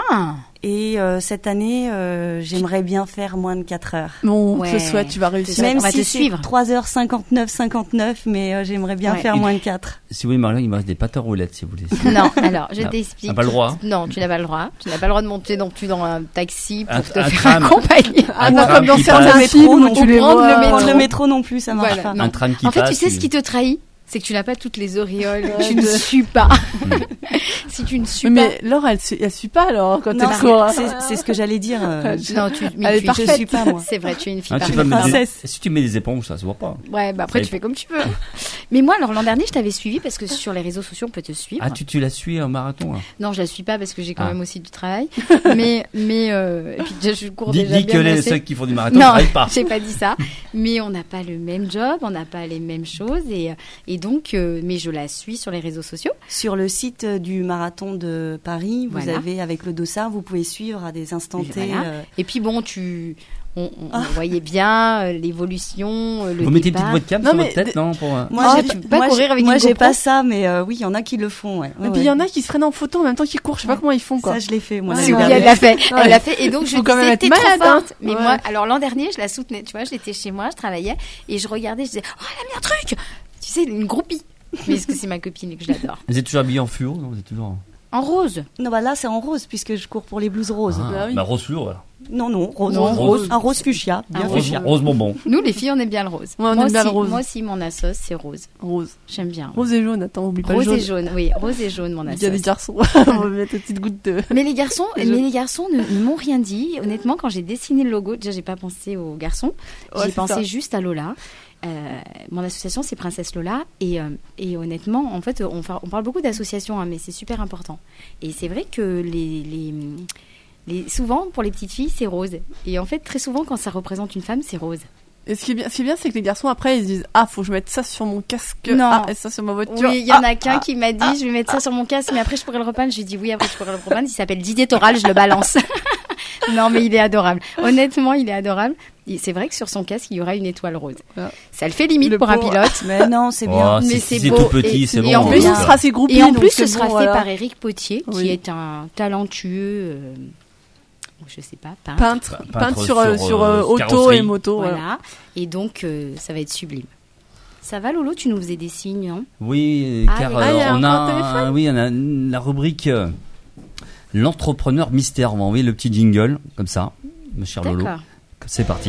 Et euh, cette année, euh, j'aimerais bien faire moins de quatre heures. Bon, Ouais. je te souhaite, tu vas réussir. On Même va si te c'est suivre. trois heures cinquante-neuf, cinquante-neuf, mais euh, j'aimerais bien Ouais. faire Et- moins de quatre. Si vous voulez, Marie-Laure, il me reste des pâtes à roulettes, si vous voulez. Non, alors, je Ah, t'explique. t'as pas le droit. Non, tu n'as pas le droit. Tu n'as pas le droit de monter non plus dans un taxi pour Un- te un faire tram. accompagner. Ah, Un pas tram comme dans qui certains passe. films où non tu plus. les Prendre vois. le Prendre métro. le métro non plus, ça marche Voilà, pas. non. Un tram qui En fait, passe. tu sais ce il- qui te trahit? C'est que tu n'as pas toutes les auréoles. Ouais, tu de- ne suis pas. si tu ne suis Mais, pas. mais Laure, elle, su- elle suit pas alors quand Non, elle court. hein. c'est, c'est ce que j'allais dire. euh, Non, tu, mais Elle est tu- parfaite. je suis pas moi. C'est vrai, tu es une fille Ah, tu parfaite. peux mettre des- princesse. Si tu mets des éponges, ça se voit pas. Ouais, bah après Ça tu y- fais comme tu veux. Mais moi, alors l'an dernier, je t'avais suivi parce que sur les réseaux sociaux, on peut te suivre. Ah, tu, tu la suis au marathon, là. Non, je la suis pas parce que j'ai quand Ah. même aussi du travail. mais, mais, euh, et puis déjà, je cours Dis, déjà dis bien que les, assez. ceux qui font du marathon ne Non, travaillent pas. j'ai pas dit ça. Mais on n'a pas le même job, on n'a pas les mêmes choses et, et donc, euh, mais je la suis sur les réseaux sociaux. Sur le site euh, du marathon de Paris, vous Voilà. avez avec le dossard, vous pouvez suivre à des instants T. Voilà. euh, Et puis bon, tu, on, on, on voyait bien euh, l'évolution, euh, le Vous mettez une départ. petite webcam Non, sur mais votre tête, des- non pour, euh, Moi, Ah, j'ai tu peux pas, pas moi, courir j'ai- avec moi, une j'ai GoPro. pas ça, mais euh, oui, il y en a qui le font. Ouais. Et Ouais, puis il y ouais. en a qui se prennent en photo en même temps qu'ils courent. Je sais pas comment ils font quoi. Ça, je l'ai fait, moi. Ouais, l'année Si, oui, ouais. dernière. elle l'a fait, Ouais. elle l'a fait, et donc je Faut quand même disais, être t'es trop malade, hein. forte. Mais Ouais. moi, alors l'an dernier, je la soutenais, tu vois, j'étais chez moi, je travaillais, et je regardais, je disais, oh, elle a mis un truc, tu sais, une groupie. Mais est-ce que c'est ma copine et que je l'adore? Vous êtes toujours habillé en fluo, non? Vous êtes toujours. En rose. Non, bah là, c'est en rose, puisque je cours pour les blouses roses. Ah, Bah oui. bah, rose fluo, voilà. Non, non, rose. Non, rose. Un rose fuchsia. Bien Un Rose, fuchsia. rose bonbon. Nous, les filles, on aime bien le rose. Ouais, on moi, aime bien aussi, le rose. moi aussi, mon assos, c'est rose. Rose. J'aime bien. Rose et jaune. Attends, oublie pas Rose le jaune. et jaune, oui, rose et jaune, mon Il y a des assos. garçons. On va mettre une petite goutte de. Mais les garçons, Et mais je- les garçons ne, ne m'ont rien dit. Honnêtement, quand j'ai dessiné le logo, déjà, j'ai pas pensé aux garçons. Ouais, j'ai c'est pensé ça. juste à Lola. Euh, mon association, c'est Princesse Lola. Et, euh, et honnêtement, en fait, on, fa- on parle beaucoup d'associations, hein, mais c'est super important. Et c'est vrai que les, les, les, souvent, pour les petites filles, c'est rose. Et en fait, très souvent, quand ça représente une femme, c'est rose. Et ce qui est bien, ce qui est bien, c'est que les garçons après ils se disent ah faut que je mette ça sur mon casque, Non. ah et ça sur ma voiture. Oui, il y en Ah, a qu'un ah, qui m'a dit, ah, je vais mettre ça sur mon casque, mais après je pourrais le repeindre. Je lui ai dit oui, après je pourrais le repeindre. Il s'appelle Didier Toral, je le balance. Non, mais il est adorable. Honnêtement, il est adorable. Et c'est vrai que sur son casque, il y aura une étoile rose. Ah. Ça le fait limite Le pour un pauvre. pilote. Mais non, c'est Oh, bien. si- Mais si c'est c'est beau. tout petit, Et- c'est et bon. en En plus, plus, il y on a- sera ses groupies. Et en donc plus, c'est ce sera bon, fait voilà. par Éric Potier, qui Oui. est un talentueux, euh, je sais pas, peintre. Peintre, Peintre peintre sur sur, euh, sur euh, euh, auto carrosserie. et moto. Voilà. Voilà. Et donc, euh, ça va être sublime. Ça va, Lolo? Tu nous faisais des signes, non? Oui, Ah, car il y euh, a- Ah, il y a on encore a, un téléphone oui, on a la rubrique euh, l'entrepreneur mystère. On va envoyer le petit jingle comme ça, mon cher Lolo. D'accord. C'est parti.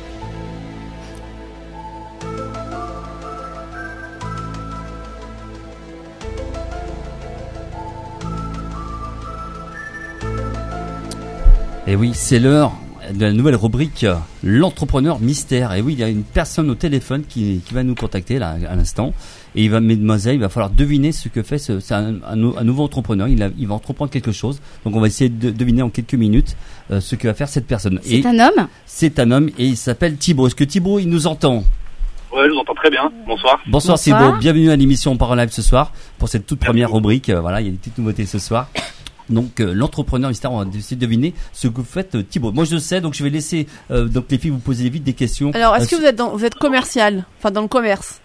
Et oui, c'est l'heure de la nouvelle rubrique euh, l'entrepreneur mystère. Et oui, il y a une personne au téléphone qui, qui va nous contacter là à l'instant. Et il va, mesdemoiselles, il va falloir deviner ce que fait ce, c'est un, un, nou- un nouveau entrepreneur. Il, a, il va entreprendre quelque chose. Donc on va essayer de deviner en quelques minutes euh, ce que va faire cette personne. C'est Et un homme? c'est un homme et il s'appelle Thibaut. Est-ce que Thibaut, il nous entend? Ouais, je vous entends très bien. Bonsoir. Bonsoir, Bonsoir. Thibaut. Bienvenue à l'émission On part en live ce soir pour cette toute première rubrique. Euh, voilà, il y a des petites nouveautés ce soir. Donc euh, l'entrepreneur mystère, on va essayer de deviner ce que vous faites, euh, Thibaut. Moi je sais, donc je vais laisser euh, donc les filles vous poser vite des questions. Alors est-ce Euh, que vous êtes dans, vous êtes commercial, enfin dans le commerce,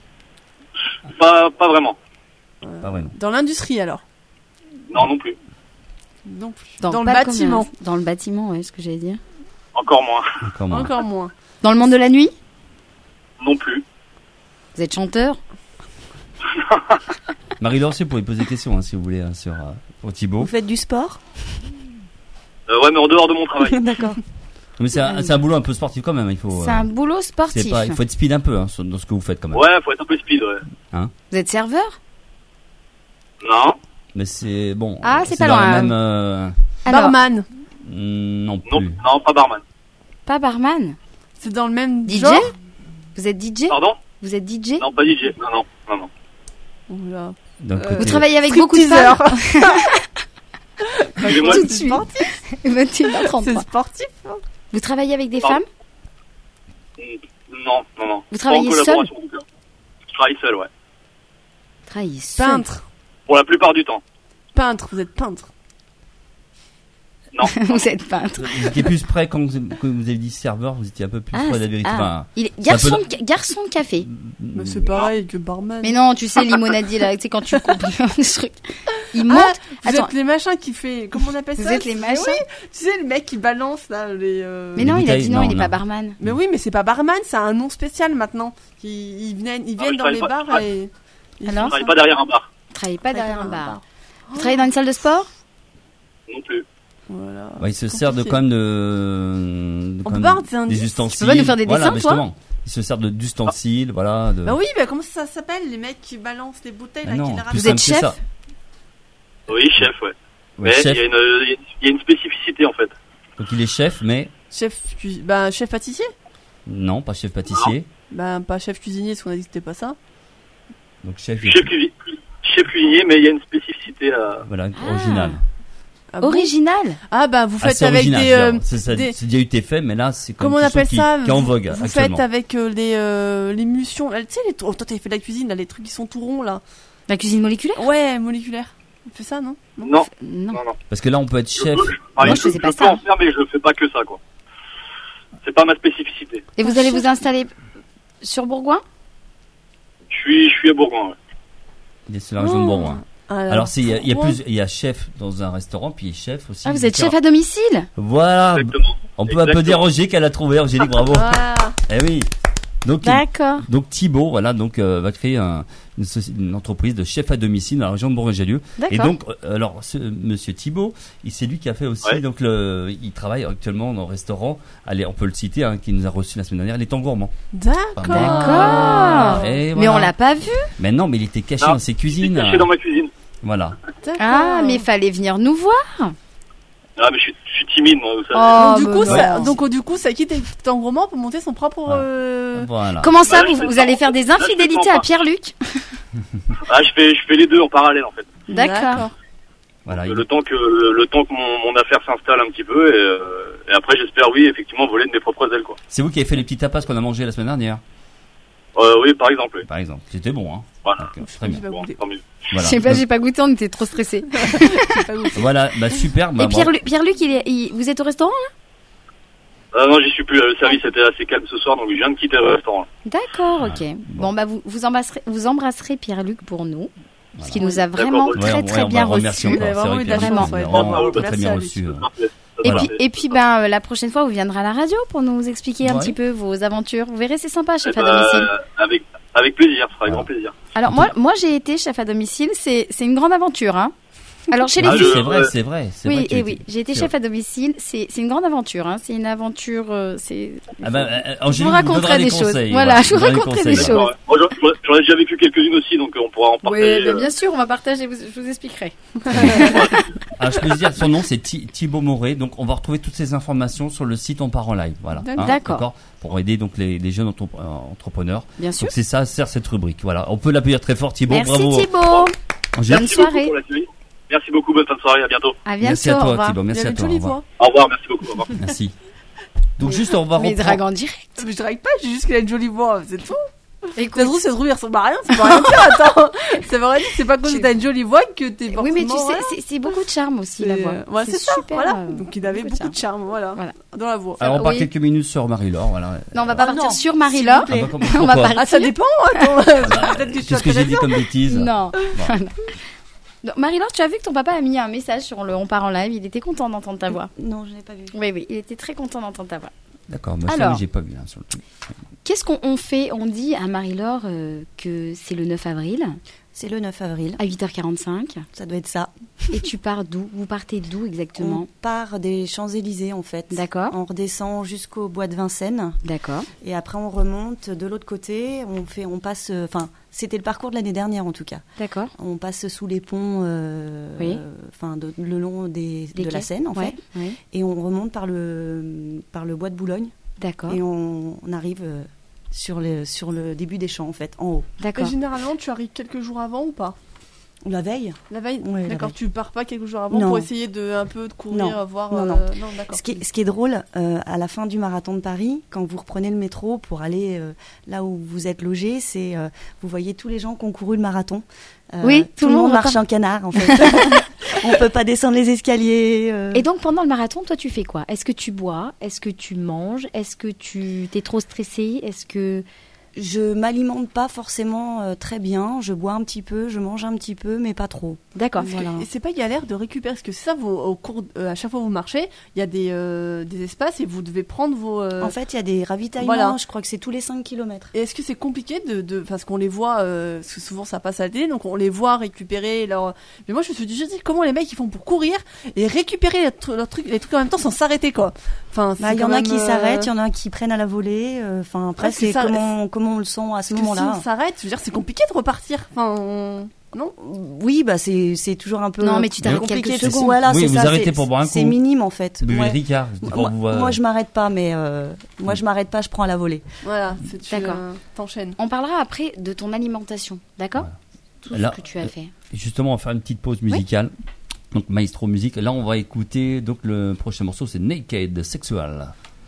Pas, pas vraiment. Pas vraiment. dans l'industrie alors? Non, non plus. Non plus. Dans, Dans le pas bâtiment. commerce. Dans le bâtiment, ouais, ce que j'allais dire. Encore moins. Encore moins. Encore moins. Dans le monde de la nuit? Non plus. Vous êtes chanteur? Marie-Laure, vous pouvez poser des questions hein, si vous voulez hein, sur euh, pour Thibaut. Vous faites du sport? Euh, ouais, mais en dehors de mon travail. D'accord. Mais c'est un, c'est un boulot un peu sportif quand même. Il faut. C'est euh, un boulot c'est sportif. pas, il faut être speed un peu hein, sur- dans ce que vous faites quand même. Ouais, faut être un peu speed, ouais. Vous êtes serveur? Non, Mais c'est bon. Ah, euh, c'est pas dans loin. la même. euh, Alors, Barman, mm, non plus. non, non, pas barman. pas barman? c'est dans le même D J? genre. Vous êtes D J? Pardon? Vous êtes D J? Non, pas D J. Non, non, non, non. Oula. D'un Euh, côté- Vous travaillez avec beaucoup de Stripteaseur. femmes? Excusez-moi. Tout de C'est suite. sportif. vingt et une heures C'est trente-trois. sportif. hein. Vous travaillez avec des Pardon. femmes? Non, non, non. Vous travaillez Pas en seul? collaboration, en tout cas. Je travaille seul, ouais. Travaillez seul. Peintre, Pour la plupart du temps. peintre, vous êtes peintre. Non. Vous êtes peintre. Vous étiez plus près quand vous, quand vous avez dit serveur, vous étiez un peu plus Ah, près de la c'est- vérité. ah. Enfin, Il est C'est un peu garçon, la- de, ca- garçon de café. Mais c'est pareil que barman. Mais non, tu sais, limonadier, là, tu sais, quand tu coupes le truc. Il monte. Ah, vous Attends, êtes les machins qui fait. Comment on appelle vous ça? êtes les C'est- machins. Oui, tu sais, le mec qui balance là les. euh, Mais non, il a bouteilles, dit non, non, il est non. pas barman. Mais oui, mais c'est pas barman, c'est un nom spécial maintenant. Ils, ils viennent, ils Ah, viennent je dans les travaille pas- bars et. ils Alors Je font travaille ça. pas derrière un bar. Travaillez pas derrière un Derrière bar. Vous travaillez dans une salle de sport? Non plus. Voilà. ouais, il se C'est sert de compliqué. quand même de, de On quand peut même pas avoir des indices. des ustensiles. Tu peux pas nous faire des voilà, dessins, toi justement. Il se sert de d'ustensiles, voilà. De... Bah oui, bah comment ça s'appelle les mecs qui balancent les bouteilles Ah là, non, qui les plus ramassent? Vous êtes simple que chef ça. Oui, chef, ouais. Ouais, Mais il chef. y, a une- il y a une- il y a une spécificité, en fait. Donc il est chef, mais Chef, cui- bah chef pâtissier. non, pas chef pâtissier. Bah pas chef cuisinier, parce qu'on a dit que c'était pas ça. Donc chef, Chef, cuisi- chef cuisinier, mais il y a une spécificité à... voilà, original. Ah bon Original. Ah bah vous Ah, faites c'est avec original, des. je veux euh, dire. c'est, ça- des- c'est déjà eu été fait, mais là c'est comme Comment on quelque appelle chose ça qui, qui est en Vous- vogue Vous actuellement. faites avec euh, les euh, l'émulsion. là, Tu sais, les... oh, toi t'avais fait de la cuisine, là, les trucs qui sont tout ronds là. La cuisine moléculaire? Ouais, moléculaire. On fait ça, non? Non, Non. non, non. Parce que là on peut être chef. Ah, Moi, je, je faisais pas je ça. peux en faire, mais je fais pas que ça, quoi. c'est pas ma spécificité. Et vous allez vous installer sur Bourgoin? Je suis, je suis à Bourgoin. Ouais. C'est la région de Bourgoin. Alors, Alors, c'est, il y a, il y a Bourgoin. plus, il y a chef dans un restaurant, puis chef aussi. Ah, vous êtes visiteur. chef à domicile? Voilà. Exactement. On peut applaudir Roger qu'elle a trouvé. Angélique, bravo. Ah, Eh oui. Donc, D'accord. donc Thibaut, voilà, donc euh, va créer un, une, soci- une entreprise de chef à domicile dans la région de Bourgogne-Jallieu. Et D'accord. donc, euh, alors, ce, Monsieur Thibaut, il c'est lui qui a fait aussi, Ouais. donc le, il travaille actuellement dans le restaurant. Allez, on peut le citer, hein, qui nous a reçu la semaine dernière, les Temps Gourmands. d'accord. D'accord. Et Mais voilà. on l'a pas vu. Mais non, mais il était caché Non, dans ses Il cuisines. est caché dans ma cuisine. Voilà. D'accord. Ah, mais fallait venir nous voir. Ah, mais je suis, je suis timide, moi, vous savez. Oh, Donc, du bah coup, non. ça, donc, oh, du coup, ça quitte les temps gourmands pour monter son propre. Voilà. euh, Voilà. Comment ça, Bah, je vous, fais vous ça allez en faire fait. des Là, je fais infidélités ça en à Pierre-Luc? Ah, je fais, je fais les deux en parallèle, en fait. D'accord. Voilà. Le temps que, le, le temps que mon, mon affaire s'installe un petit peu, et, euh, et après, j'espère, oui, effectivement, voler de mes propres ailes, quoi. C'est vous qui avez fait les petits tapas qu'on a mangé la semaine dernière, Euh, oui, par exemple, oui. par exemple. C'était bon, hein. Voilà. Donc, euh, très bien. J'ai pas Bon, goûté. tant mieux. Voilà. Je sais pas, Donc, j'ai pas goûté, on était trop stressés. J'ai pas goûté. Voilà, bah super. Bah, Et bravo. Pierre-Luc, Pierre-Luc, il est, il- vous êtes au restaurant là? Euh, non, j'y suis plus. Le service était assez calme ce soir, donc je viin de quitter le restaurant. D'accord, ok. bon. Bon, bah vous, vous embrasserez, vous embrasserez Pierre-Luc pour nous, parce qu'il nous a D'accord, vraiment ouais, très ouais, très on bien va le remercier reçus. Vous avez encore. vraiment C'est eu de vrai la qu'il chance, nous a ouais. vraiment Bravo, très merci bien à reçu. lui. euh. Parfait. Et Voilà. puis, et puis ben, euh, la prochaine fois, vous viendrez à la radio pour nous expliquer un Ouais. petit peu vos aventures. Vous verrez, c'est sympa, chef Eh à ben, domicile. avec, avec plaisir, ce sera avec Voilà. grand plaisir. Alors moi, moi j'ai été chef à domicile, c'est c'est une grande aventure, hein. Alors chez les Ah, filles, c'est vrai, ouais. c'est vrai, c'est oui, vrai. tu et étais- oui, j'ai été c'est chef vrai. à domicile, c'est c'est une grande aventure, hein. C'est une aventure, euh, c'est. Ah bah, euh, Je Angélique vous vous raconterai donnera des des choses. conseils, Voilà, je vous donnera des raconterai des conseils. choses. D'accord. Moi, j'en- moi, j'en ai déjà vécu quelques-unes aussi, donc euh, on pourra en Oui, partager. bien, euh, bien sûr, on va partager, vous- je vous expliquerai. Ah, je peux vous dire, son nom c'est Thi- Thibaut Moret, donc on va retrouver toutes ces informations sur le site On part en live, voilà. D'accord. D'accord. Pour aider donc les, les jeunes entrep- euh, entrepreneurs. Bien sûr. Donc c'est ça, sert cette rubrique, voilà. On peut l'appuyer très fort, Thibaut, Merci bravo. Thibaut. Angèle, Bonne Merci beaucoup soirée. pour la suite. Merci beaucoup, bonne fin de soirée, à bientôt. À bientôt. merci à au toi revoir. Thibaut, Il merci y à avait toi. de jolies au revoir. voix. Au revoir, merci beaucoup. Au revoir. Merci. Donc juste on va Mais reprendre. drague en direct. Mais je drague pas, j'ai juste qu'elle a une jolie voix, c'est tout. Écoute. Ça se trouve, cette rue, elle ressemble à rien, ça veut rien dire, attends. Ça veut rien dire, c'est pas parce que Tu- t'as une jolie voix que t'es forcément. Oui, mais tu sais, voilà. c'est- c'est beaucoup de charme aussi la C'est- voix. Ouais, c'est ça, super, voilà. euh, Donc il avait beaucoup de charme, voilà. Voilà. Dans la voix. Alors on part Oui. quelques minutes sur Marie-Laure, voilà. Non, on va pas Ah partir non, sur s'il Marie-Laure. vous plaît. Ah bah, comment- On va pourquoi partir. Ah, ça dépend, attends. Peut-être que tu Qu'est-ce que j'ai dit comme bêtise? Non. Voilà. Donc, Marie-Laure, tu as vu que ton papa a mis un message sur le On part en live. Il était content d'entendre ta voix. Non, je n'ai pas vu. Oui, oui, il était très content d'entendre ta voix. D'accord, moi Alors. ça j'ai pas vu hein, sur le truc. Qu'est-ce qu'on on fait? On dit à Marie-Laure euh, que c'est le neuf avril C'est le neuf avril, à huit heures quarante-cinq. ça doit être ça. Et tu pars d'où? Vous partez d'où On exactement? part des Champs-Élysées en fait. D'accord. On redescend jusqu'au bois de Vincennes D'accord. et après on remonte de l'autre côté. On fait, on passe. euh, Enfin, c'était le parcours de l'année dernière en tout cas. D'accord. On passe sous les ponts, euh, Oui. euh, enfin de- le long des, Des de la quais. Seine en Ouais, fait, ouais. et on remonte par le par le bois de Boulogne D'accord. et on, on arrive euh, sur le sur le début des champs en fait, en haut. Mais D'accord. généralement, tu arrives quelques jours avant ou pas? La veille. La veille? Ouais, la D'accord, veille. tu pars pas quelques jours avant Non. pour essayer de un peu de courir, Non. voir. Non, euh, non. non, d'accord. Ce qui, est, ce qui est drôle, euh, à la fin du marathon de Paris, quand vous reprenez le métro pour aller euh, là où vous êtes logé, c'est euh, vous voyez tous les gens qui ont couru le marathon. Euh, Oui, tout, le monde marche en canard en fait. On peut pas descendre les escaliers. euh. Et donc pendant le marathon, toi tu fais quoi? Est-ce que tu bois? Est-ce que tu manges? Est-ce que tu t'es trop stressé? Est-ce que Je m'alimente pas forcément euh, très bien. Je bois un petit peu, je mange un petit peu, mais pas trop. d'accord? Parce que- Voilà. Et c'est pas galère de récupérer, parce que ça, vous, au cours, euh, à chaque fois que vous marchez, il y a des, euh, des espaces et vous devez prendre vos. euh, En fait, il y a des ravitaillements. voilà. Je crois que c'est tous les cinq kilomètres. Et est-ce que c'est compliqué de, de parce qu'on les voit, euh, parce que souvent ça passe à la télé, donc on les voit récupérer leur. Mais moi je me suis déjà dit comment les mecs ils font pour courir et récupérer leurs tru- leurs trucs, les trucs en même temps sans s'arrêter quoi. Enfin, Bah, c'est il y en quand a même, qui euh, s'arrêtent, il y en a qui prennent à la volée. euh, Enfin, après, Parce que c'est ça- comment, comment on le sent à ce parce que si moment-là. on s'arrête, je veux dire c'est compliqué de repartir. Enfin, on- non. Oui, bah c'est c'est toujours un peu Non, mais tu t'arrêtes compliqué quelques de- secondes. Voilà, Oui, c'est vous ça, arrêtez c'est- pour boire un C'est coup. minime en fait. Buvez Ouais. Ricard. quand Moi, vous voit- moi, je m'arrête pas, mais euh, moi je m'arrête pas, je prends à la volée. Voilà, c'est tu D'accord. euh, t'enchaînes. On parlera après de ton alimentation, d'accord? Tout Là, ce que tu as fait. Justement, on va faire une petite pause musicale. Donc Maestro Musique. Là, on va écouter donc le prochain morceau, c'est Naked Sexual.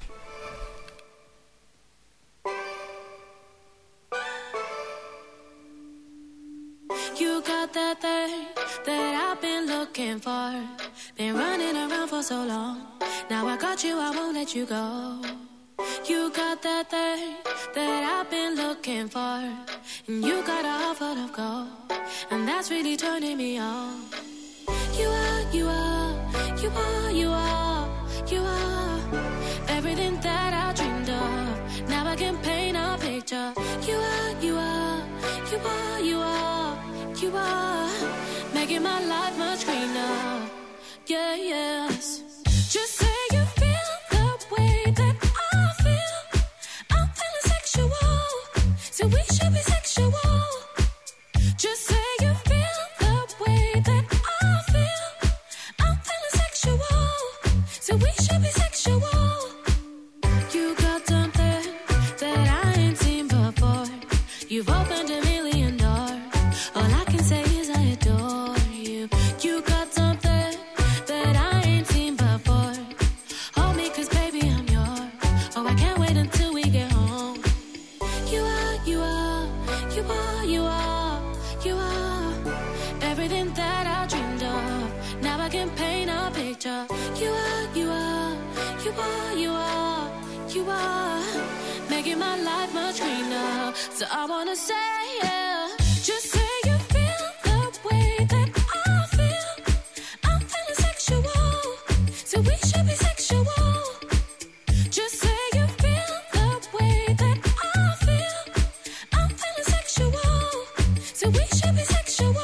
You got that thing that I've been looking for. Been running around for so long. Now I got you, I won't let you go. You got that thing that I've been looking for. And you got a heart full of gold. And that's really turning me on. You are, you are, you are, you are, you are everything that I dreamed of. Now I can paint a picture. You are, you are, you are, you are, you are making my life much greener. Yeah, yes. Just say you feel the way that I feel. I'm feeling sexual, so we should be sexual. Just say you feel the way that I feel. I'm feeling sexual, so we should be sexual. You got something that I ain't seen before. You've opened a million doors. All I can say is I adore you. You got something that I ain't seen before. Hold me 'cause baby I'm yours. Oh, I can't wait until we get home. You are, you are, you are, you are, you are everything that I dreamed of. Now I can paint a picture. You are, you are, you are, you are, you are making my life much greener. So I wanna say, yeah, just say you feel the way that I feel. I'm feeling sexual, so we should be sexual. Just say you feel the way that I feel. I'm feeling sexual, so we should be sexual.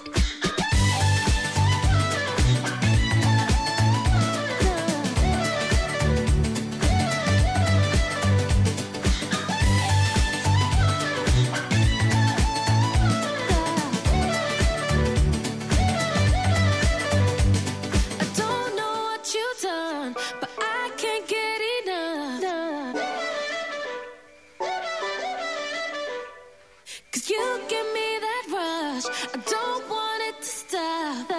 I don't know what you've done, but I can't get enough. 'Cause you give me that rush, I don't want it to stop.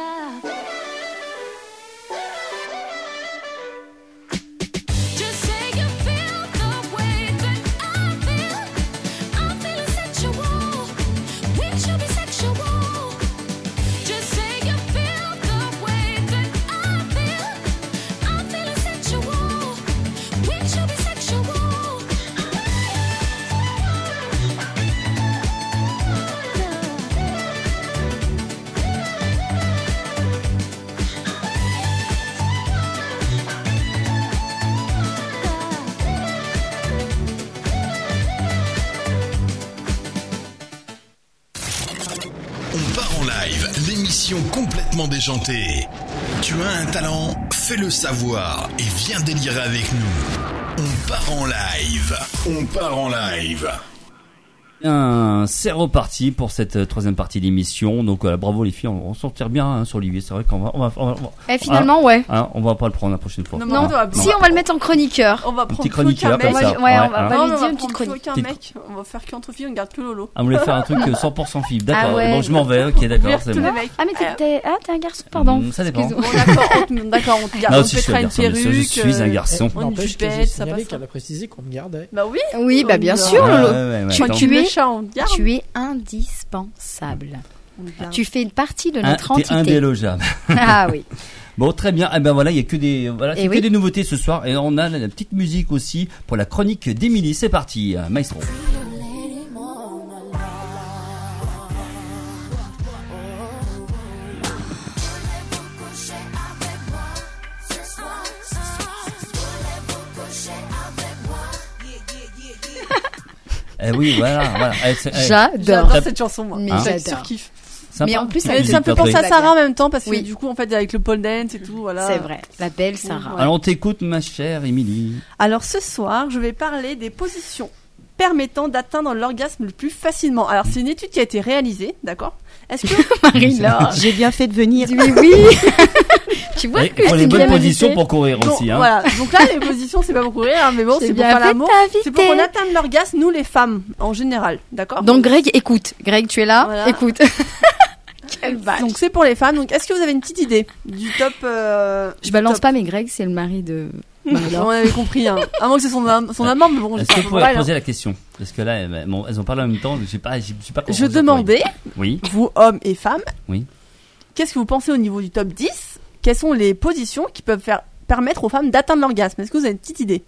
Just say you feel the way that I feel. I'm feeling sexual, we should be sexual. Just say you feel the way that I feel. I'm feeling sexual, we should be sexual. On part en live, l'émission complètement déjantée. Tu as un talent, fais-le savoir et viens délirer avec nous. On part en live. On part en live. Bien, c'est reparti pour cette euh, troisième partie d'émission. Donc euh, bravo les filles, on, on s'en tire bien hein, sur Olivier. C'est vrai qu'on va, on va, on va, on va- Eh, finalement, ouais. hein, on va pas le prendre la prochaine fois. Non, Non, on doit- si on va le mettre en chroniqueur. On va petit prendre chroniqueur plus comme qu'un ça. mec. Ouais, on va hein. pas Non, lui mais on dire va une petite prendre plus chronique. qu'un Petite- mec. On va faire qu'entre filles, on garde que Lolo. Ah, vous voulez faire un truc euh, cent pour cent filles. D'accord. Ah ouais. Bon, je m'en vais. Ok, d'accord. Ouvrir C'est tous bon. les mecs. Ah, mais t'es, t'es- ah, t'es un garçon, pardon. Hum, ça dépend. Excuse-moi. Bon, d'accord, on te, d'accord, on te garde. Non, On te si je suis mettra un une garçon, bien sûr, perruque. je suis un euh, garçon. on N'empêche que j'ai jupette, ça signalé passe. qu'elle a précisé qu'on me gardait. Bah oui. Oui, bah bien On sûr, garde. Lolo. Ouais, ouais, ouais, Tu- attends. tu Le es- chat, on te garde. Tu es indispensable. On te garde. Tu fais une partie de Un- notre T'es entité. indélogeable. Ah oui. Bon, très bien. Eh ben voilà, il y a que des, voilà, c'est Eh que oui. des nouveautés ce soir. Et on a la, la petite musique aussi pour la chronique d'Émilie. C'est parti, euh, maestro. Eh oui, voilà, voilà. Eh, c'est- eh, J'adore. J'adore cette chanson, moi. Mais Hein J'ai j'adore. surkiffe. sympa. Mais en plus, Petite elle- Et musique ça me fait d'entrée. penser à Sarah en même temps parce que Oui. du coup, en fait, avec le pole dance et tout, voilà. C'est vrai. La belle Sarah. Ouais. Alors on t'écoute, ma chère Émilie. Alors ce soir, je vais parler des positions permettant d'atteindre l'orgasme le plus facilement. Alors c'est une étude qui a été réalisée, d'accord? Est-ce que Marie-Laure. J'ai bien fait de venir. Oui, oui. Tu vois Et que il faut je les t'ai bonnes bien positions invité. pour courir Donc, aussi. Hein. voilà. Donc là, les positions, c'est pas pour courir, hein, mais bon, J'ai c'est pour bien faire fait l'amour. de t'inviter. C'est pour qu'on atteigne l'orgasme, nous les femmes, en général, d'accord? Donc Greg, écoute. Greg, tu es là. Voilà. Écoute. Quelle vache. Donc c'est pour les femmes. Donc est-ce que vous avez une petite idée du top euh, Je du balance top pas, mais Greg, c'est le mari de Marie-Laure. On avait compris, hein. À moins que c'est son, am- son amant, mais bon, je Est-ce que sais vous pas. pouvez Voilà. poser la question? Parce que là, elles, bon, elles ont parlé en même temps, j'ai pas, j'ai j'ai pas compris. Je demandais, Oui. vous hommes et femmes, Oui. qu'est-ce que vous pensez au niveau du top dix? Quelles sont les positions qui peuvent faire permettre aux femmes d'atteindre l'orgasme? Est-ce que vous avez une petite idée?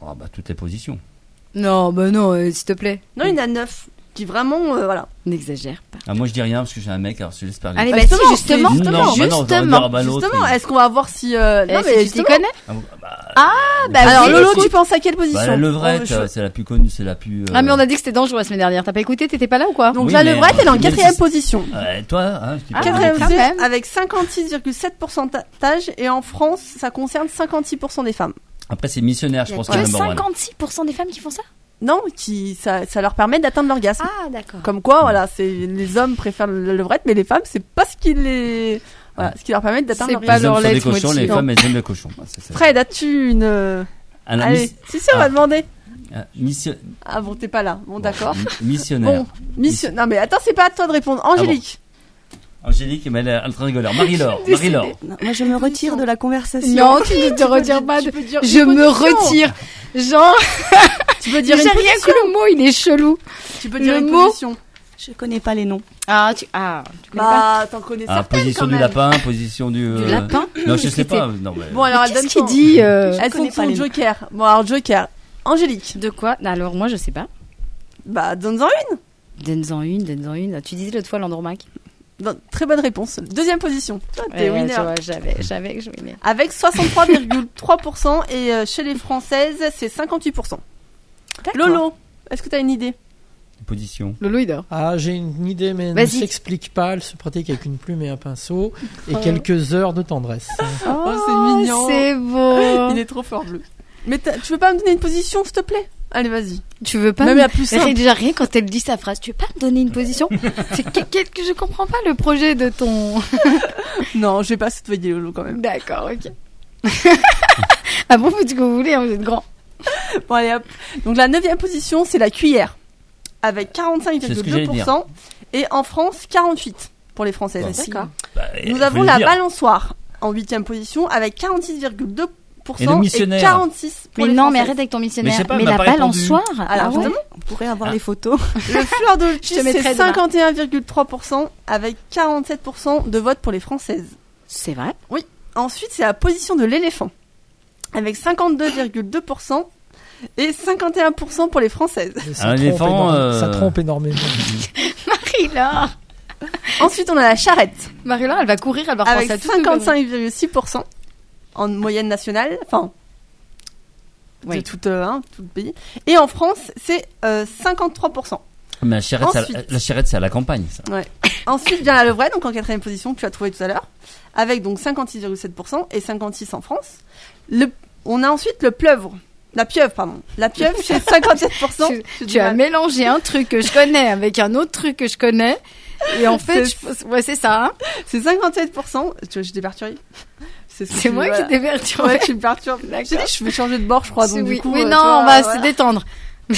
Ah bah toutes les positions. Non, bah non, euh, s'il te plaît. Non, il y en a neuf qui vraiment, euh, voilà. N'exagère pas. Ah moi je dis rien parce que j'ai un mec, alors je laisse parler. Allez, Bah, bah justement, si, justement, c'est- non, bah non, on va justement, dire, bah, l'autre, Justement, il- est-ce qu'on va voir si... Euh... Eh, Non, si mais tu t'y justement... connais. Ah, bah, Ah, bah Alors oui, Lolo, écoute. tu penses à quelle position? bah, la levrette, Oh, je- euh, c'est la plus connue, c'est la plus. euh, Ah, mais on a dit que c'était dangereux la semaine dernière. T'as pas écouté? T'étais pas là ou quoi? Donc Oui, la mais, levrette, elle est en euh, quatrième même si- position. euh, toi, hein, je dis pas. Ah, Quatrième quand position même. avec cinquante-six virgule sept pour cent et en France, ça concerne cinquante-six pour cent des femmes. Après c'est missionnaire, je Il y a pense que que number one. cinquante-six pour cent des femmes qui font ça? Non, qui ça, ça leur permet d'atteindre l'orgasme. Ah, d'accord. Comme quoi, voilà, c'est les hommes préfèrent la levrette, mais les femmes, c'est pas ce qui les, voilà, ce qui leur permet d'atteindre C'est l'orgasme. pas leur Les hommes sont des leitmotiv. cochons, les Non. femmes elles aiment les cochons. Ah, c'est ça. Fred, as-tu une euh, Alors, Allez, miss- si si, on Ah. va demander. euh, mission- Ah bon, t'es pas là. Bon, d'accord. m- Missionnaire. Bon, mission. Non mais attends, c'est pas à toi de répondre. Angélique. Angélique, mais elle est en train de rigoler. Marie-Laure, Marie-Laure. Non, moi, je me retire de la conversation. Non, tu ne te retires pas de... Tu peux dire Je une me position. retire. Genre, Tu peux j'ai dire rien une que position. le mot, il est chelou. Tu peux dire Le une mot. position. Je connais pas les noms. Ah, tu, ah, tu connais pas? Bah, t'en connais Ah, certaines position quand du même. lapin, position du. Du euh, lapin? Non, je sais C'était- pas. Non, mais. Bon, alors Mais elle donne qu'est-ce qu'il son- dit euh, Elles connais sont pas son les noms. joker. Bon, alors joker. Angélique. De quoi? Alors, moi, je sais pas. Bah, donne-en une. Donne-en une, donne-en une. Tu disais l'autre fois l'Andromaque. Bon, très bonne réponse. Deuxième position. Toi, t'es Ouais, winner. tu vois, j'avais, j'avais que je winner. Avec soixante-trois virgule trois pour cent et euh, chez les Françaises, c'est cinquante-huit pour cent. Lolo, est-ce que t'as une idée? Position. Lolo, il dort. Ah, j'ai une idée, mais elle ne Vas-y. s'explique pas. Elle se pratique avec une plume et un pinceau et Oh. quelques heures de tendresse. Oh, c'est mignon. C'est beau. Il est trop fort bleu. Mais t'as- tu veux pas me donner une position, s'il te plaît? Allez, vas-y. Tu veux pas Même me- la plus simple. Rien- Déjà rien quand elle dit sa phrase. Tu veux pas me donner une position? C'est que, que- que je comprends pas le projet de ton. Non, je vais pas cette idée, Lolo, quand même. D'accord, ok. Ah bon, vous dites ce que vous voulez, hein, vous êtes grand. Bon, allez, hop. Donc, la neuvième position, c'est la cuillère. Avec quarante-cinq C'est ce que virgule deux pour cent. Et en France, quarante-huit pour les Françaises. D'accord. Bah, Nous faut avons le la dire. balançoire en huitième position avec quarante-six virgule deux pour cent Et le missionnaire. quarante-six pour Mais les non, mais Françaises. arrête avec ton Mais missionnaire. je sais pas, Mais, elle m'a la pas répondu. balançoire. Alors, ah ouais. justement, On pourrait avoir Ah. les photos. le fleur de Je l'autisme, te mettrai c'est demain. cinquante et un virgule trois pour cent avec quarante-sept pour cent de vote pour les Françaises. C'est vrai. Ensuite, c'est la position de l'éléphant avec cinquante-deux virgule deux pour cent et cinquante et un pour cent pour les Françaises. Et ça Un trompe éléphant, énorme- euh, Ça trompe énormément. Marie-Laure. Ensuite, on a la charrette Marie-Laure, elle va courir, elle va avec repenser à tout. ce que- cinquante-cinq virgule six pour cent en moyenne nationale, enfin Oui. de tout, euh, hein, tout le pays. Et en France, c'est euh, cinquante-trois pour cent. Mais la charrette, c'est à- Ensuite. la charrette, c'est à la campagne, ça. Ensuite vient la levrette, donc en quatrième position, que tu as trouvé tout à l'heure, avec donc cinquante-six virgule sept pour cent et cinquante-six en France. Le, on a ensuite le pieuvre. La pieuvre, pardon. La pieuvre, c'est cinquantasept pour cent. Tu, J'ai tu du as mal. mélangé un truc que je connais avec un autre truc que je connais. Et en fait, C'est- je- ouais, c'est ça. Hein. C'est cinquante-sept pour cent. Tu vois, j'étais perturbée. C'est ce que C'est tu- moi voilà. qui t'ai perturbée. Ouais, tu me perturbes. J'ai dit, je vais changer de bord, je crois. Donc, oui, du coup, oui, euh, non, tu vois, on va voilà. se détendre.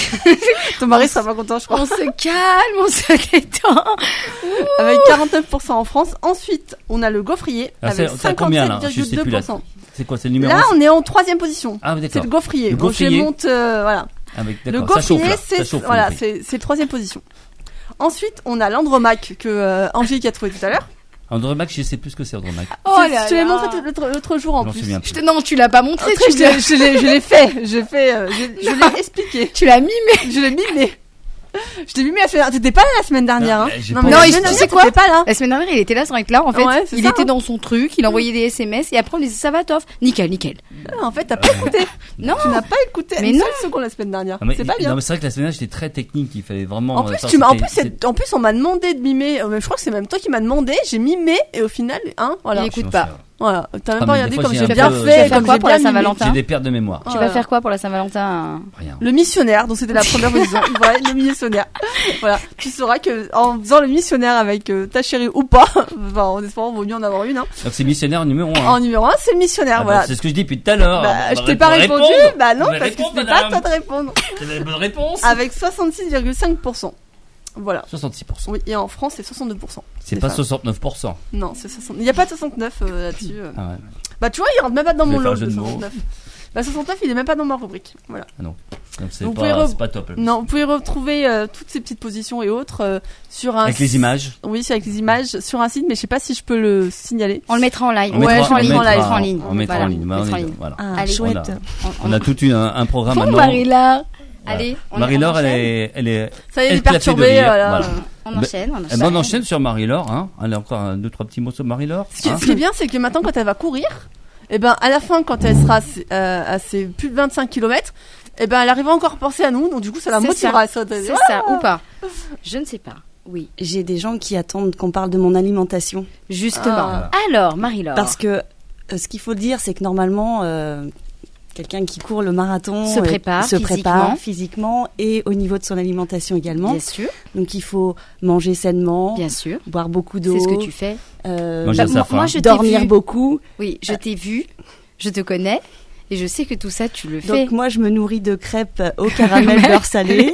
Ton mari sera pas content, je crois. On se calme, on se détend. Avec quarante-neuf pour cent en France. Ensuite, on a le gaufrier Ah, avec c'est c'est à combien, là? Je cinquante-sept sais virgule plus, deux là. pour cent. C'est quoi, c'est le numéro Là, on est en troisième position. Ah, oui, C'est d'accord. le gaufrier. Le Donc, je gaufrier. monte, euh, voilà. Avec, Le d'accord, ça chauffe, gaufrier, là. c'est Ça chauffe, voilà, oui. c'est c'est troisième position. Ensuite, on a l'Andromaque que euh, Angélique a trouvé tout à l'heure. Andromaque, je sais plus ce que c'est, Andromaque. Oh C'est- là je te l'ai là. montré tout- l'autre l'autre jour en Je m'en plus. souviens Je plus. te- non, tu l'as pas montré. Après, Tu je l'as- l'ai- je l'ai je l'ai fait. J'ai fait. euh, je je l'ai expliqué. tu l'as mimé. Je l'ai mimé. Je l'ai mimé la semaine. T'étais pas là la semaine dernière. Non, Hein. mais j'ai Non, pas- mais Non, la il- semaine tu sais dernière, quoi t'étais pas là. La semaine dernière, il était là sans être là. En fait, Ouais, c'est il ça, était hein. dans son truc, il envoyait des S M S et après on lui disait ça va, Toff. Nickel, nickel. En fait, t'as pas écouté. Non. Tu n'as pas écouté Mais une non. seule seconde la semaine dernière. Ah, mais- C'est pas bien. Non, mais c'est vrai que la semaine dernière, j'étais très technique, il fallait vraiment. En plus, enfin, tu m'as, en c'était- plus, c'est- en plus, on m'a demandé de mimer. euh, mais Je crois que c'est même toi qui m'as demandé. J'ai mimé et au final, hein, voilà. Il écoute c'est- pas. Voilà. T'as même Ah, pas mais regardé des fois, comme j'ai j'ai un bien peu- Tu vas fait, faire comme quoi j'ai pour la bien mimé. Saint-Valentin J'ai des pertes de mémoire. Tu vas faire quoi pour la Saint-Valentin? Rien. Le missionnaire, donc c'était la première position. Voilà, le missionnaire. Voilà. Tu sauras que en faisant le missionnaire avec euh, ta chérie ou pas, enfin, en espérant, vaut mieux en avoir une, hein. Donc c'est missionnaire numéro un. En numéro un, c'est le missionnaire, Ah, bah, voilà. c'est ce que je dis depuis tout à l'heure. Bah, Ah, je bah, t'ai pas répondu, répondre. bah non, Vous allez parce que répondre, c'était pas à madame. toi de répondre. C'est la bonne réponse. Avec soixante-six virgule cinq pour cent. Voilà. soixante-six pour cent. Oui, et en France, c'est soixante-deux pour cent. C'est des pas femmes. soixante-neuf pour cent. Non, c'est soixante. Il n'y a pas de soixante-neuf euh, là-dessus. euh. Ah ouais. Bah, tu vois, il rentre même pas dans Je mon vais faire lot un jeu de de mots. soixante-neuf. Bah, soixante-neuf, il est même pas dans ma rubrique. Voilà. Ah non. Donc c'est Vous pas, pouvez re- c'est pas top. Non, vous pouvez retrouver euh, toutes ces petites positions et autres euh, sur un. Avec les images. Oui, c'est avec les images sur un site, mais je sais pas si je peux le signaler. On le mettra en live. On Ouais, mettra, je vais on le mettre mettra en ligne. On mettra Voilà, en ligne. Bah, on on mettra est- en ligne. voilà. Ah, Allez. chouette. On a tout une, un, un programme Bon, maintenant. Marie-Laure. Voilà. Allez, on Marie-Laure, on elle enchaîne. est, elle est. Ça y est, elle elle est claquée de perturbée. rire, Voilà. voilà. On Ben, enchaîne, on Eh enchaîne. ben, on enchaîne sur Marie-Laure. Hein. Elle a encore un, deux, trois petits mots sur Marie-Laure. Ce qui, hein. ce qui est bien, c'est que maintenant, quand elle va courir, et ben, à la fin, quand elle sera à ses, euh, à ses plus de vingt-cinq kilomètres, et ben, elle arrivera encore à penser à nous, donc du coup, ça la C'est motivera à ça. sauter. C'est ça, ou pas? Je ne sais pas. Oui, J'ai des gens qui attendent qu'on parle de mon alimentation. justement. Ah. Alors, Marie-Laure. Parce que euh, ce qu'il faut dire, c'est que normalement, euh, quelqu'un qui court le marathon Se euh, prépare se physiquement. prépare physiquement et au niveau de son alimentation également. Bien sûr, Donc il faut manger sainement, bien sûr. boire beaucoup d'eau, C'est ce que tu fais. euh, Manger Bah, à sa moi, faim. moi, je t'ai dormir vu. beaucoup. Oui, je t'ai vu, je te connais, et je sais que tout ça, tu le fais. Donc moi, je me nourris de crêpes au caramel beurre salé.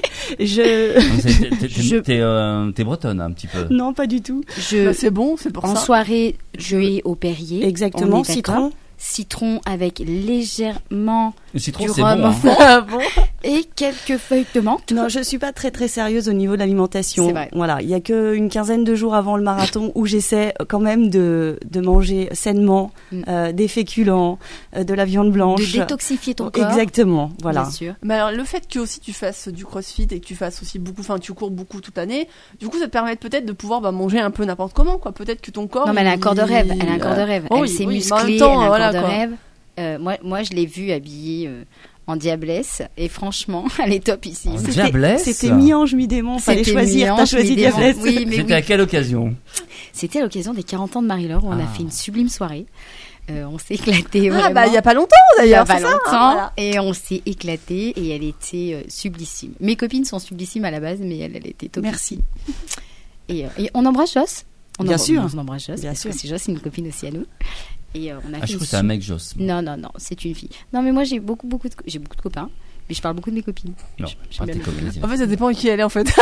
Je Donc, c'est- T'es, t'es- Je- t'es, euh, t'es bretonne un petit peu. non, pas du tout. Je, Bah, c'est bon, c'est pour en ça. soirée, je vais au Perrier. Exactement, On est d'accord. citron. Citron avec légèrement Le citron, du c'est rhum bon. au Hein. fond Ah bon. et quelques feuilles de menthe. Non, je suis pas très très sérieuse au niveau de l'alimentation. C'est vrai. Voilà, il y a que une quinzaine de jours avant le marathon où j'essaie quand même de de manger sainement, Mm. euh, des féculents, euh, de la viande blanche. De détoxifier ton corps. Exactement, voilà. Bien sûr. Mais alors, le fait que aussi tu fasses du crossfit et que tu fasses aussi beaucoup, enfin, tu cours beaucoup toute l'année, du coup, ça te permet peut-être de pouvoir bah, manger un peu n'importe comment, quoi. Peut-être que ton corps. Non, mais elle a un il- corps de rêve. Elle a un corps de rêve. Oh elle oui, s'est oui, mais en musclée. même temps, elle a un voilà, corps de quoi. rêve. Euh, moi, moi, je l'ai vue habillée euh, en diablesse et franchement, elle est top ici. En C'était- diablesse. C'était mi-ange, mi-démon, fallait C'était choisir. mi-ange, T'as choisi mi-démon. diablesse. Oui, mais C'était oui. à quelle occasion? C'était à l'occasion des quarante ans de Marie-Laure où on a Ah. fait une sublime soirée. Euh, on s'est éclaté Ah, vraiment. bah, il y a pas longtemps, Il y a d'ailleurs. pas c'est ça, longtemps, hein, voilà. et on s'est éclaté et elle était euh, sublissime. Mes copines sont sublissimes à la base, mais elle, elle était top. Merci. Et, euh, et on embrasse Joss. On Bien embra- sûr. On embrasse Joss Bien parce sûr. que c'est Joss, c'est une copine aussi à nous. Et euh, on a Ah, fait je une trouve que c'est un su- mec Joss. Non, non, non, c'est une fille. Non, mais moi j'ai beaucoup, beaucoup de, co- j'ai beaucoup de copains, mais je parle beaucoup de mes copines. Non, J'aime pas bien tes mes copines. En fait, ça dépend qui elle est, en fait.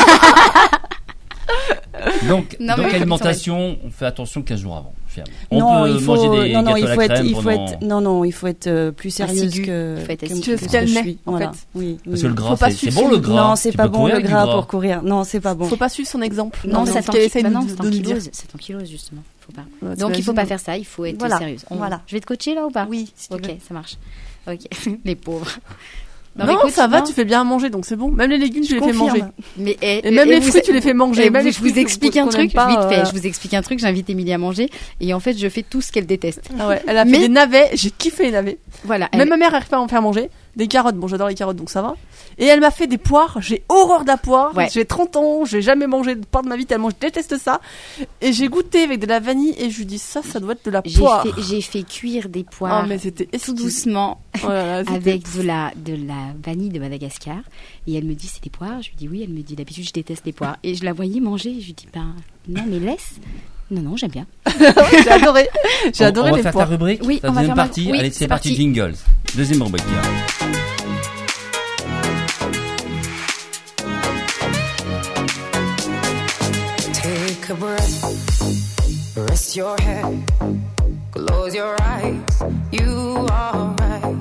Donc, Non, donc mais- alimentation, on fait attention quinze jours avant. Finalement. On non, peut il faut, manger des non, non, gâteaux il à la faut être, crème il faut pendant- être, non, non, il faut être euh, plus sérieuse Assidu. que, Il faut être que, assidu. que Tu veux ce se calmer, je suis. en Voilà. fait. Oui, Parce oui. que le gras, Faut pas c'est, c'est suivre bon le son- gras. Non, c'est Tu pas peux bon courir le avec du gras pour courir. Non, c'est pas bon. Faut pas suivre son exemple. Non, Non, ça ce qu'elle essaie bah de, non, de c'est en nous dire. kilose, c'est en kilose justement. Faut pas. Ouais, Donc il faut t'imagines. pas faire ça, il faut être Voilà, sérieuse. On- voilà. Je vais te coacher là ou pas? Oui, si tu Ok, veux. ça marche. Ok, les pauvres. Non, mais coach, ça va, non. tu fais bien à manger, donc c'est bon. Même les légumes, tu Je les fais manger. confirme. Mais et, Et même les vous- fruits, tu les fais manger. et Même vous- les je fruits vous explique un qu'on truc aime pas, vite fait. euh, Je vous explique un truc. J'invite Émilie à manger et en fait je fais tout ce qu'elle déteste. Ah ouais, elle a Mais- fait des navets, j'ai kiffé les navets. Voilà. Même elle- ma mère arrive pas à en faire manger. Des carottes, bon j'adore les carottes donc ça va. Et elle m'a fait des poires, j'ai horreur de la poire. Ouais. J'ai trente ans, j'ai jamais mangé de poire de ma vie tellement je déteste ça. Et j'ai goûté avec de la vanille et je lui dis ça, ça doit être de la J'ai poire. fait, j'ai fait cuire des poires Oh mais c'était tout exquis. doucement Oh là là, c'était- avec de la, de la vanille de Madagascar. Et elle me dit c'est des poires. Je lui dis oui. Elle me dit d'habitude je déteste les poires. Et je la voyais manger. Je lui dis ben non mais laisse. Non non j'aime bien. J'ai adoré. J'ai On- adoré on va les faire poires. ta rubrique. Oui, ta on va deuxième faire ma- partie. oui, Allez, c'est c'est parti. parti. Jingles. Deuxième rubrique. Take a breath, rest your head, close your eyes, you are right.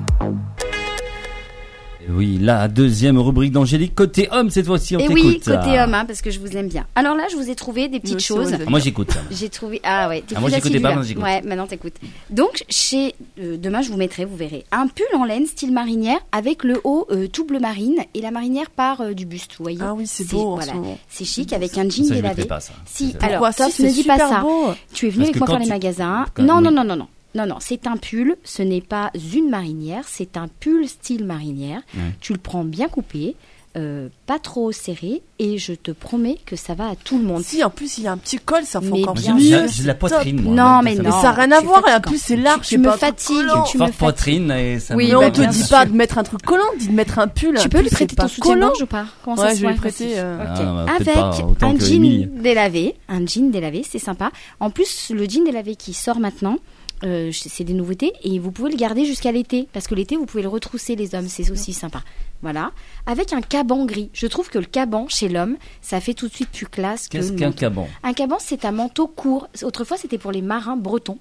Oui, la deuxième rubrique d'Angélique. Côté homme, cette fois-ci, on Et t'écoute. oui côté homme hein, parce que je vous aime bien. Alors là je vous ai trouvé des petites aussi, choses. ouais, Ah, moi, j'écoute ça. J'ai trouvé. Ah ouais, t'es Ah, moi, plus j'écoutais assidue, pas, là. maintenant, j'écoute. Ouais, maintenant t'écoutes. Donc, chez. euh, demain, je vous mettrai, vous verrez. Un pull en laine, style marinière, avec le haut euh, tout bleu marine et la marinière part euh, du buste, vous voyez. Ah oui, c'est beau en Voilà. ce moment. C'est chic avec un jean Ça, je délavé. mettrai pas ça. Si, C'est- alors, Pourquoi top, si, ne c'est dis pas super ça. beau. Tu es venu Parce avec que moi quand faire les tu- magasins. quand- Non, oui. non, non, non, non. Non, non, c'est un pull, ce n'est pas une marinière, c'est un pull style marinière. Ouais. Tu le prends bien coupé, euh, pas trop serré, et je te promets que ça va à tout le monde. Si en plus il y a un petit col, ça fait Mais encore bien mieux. sûr. J'ai j'ai de la poitrine, moi. Non, donc mais ça non. Mais me- ça n'a rien à c'est voir et en fatigant. plus c'est large. Tu c'est me pas un truc fatigues, collant. tu Forte me fatigues. poitrine et ça Oui, me- Mais bah, on te bien dit sûr. pas de mettre un truc collant, dit de mettre un pull. Tu Un peux lui pull, prêter c'est ton pas soutien-gorge collant. ou pas? Comment Ouais, ça je se vais fait lui prêter. euh, Ok. Ah, bah, peut-être Avec pas autant un que jean Émilie. délavé, un jean délavé, c'est sympa. En plus, le jean délavé qui sort maintenant, euh, c'est des nouveautés et vous pouvez le garder jusqu'à l'été parce que l'été vous pouvez le retrousser les hommes, c'est aussi sympa. Voilà, avec un caban gris. Je trouve que le caban chez l'homme, ça fait tout de suite plus classe que Qu'est-ce le qu'un manteau. caban? Un caban, c'est un manteau court. Autrefois, c'était pour les marins bretons.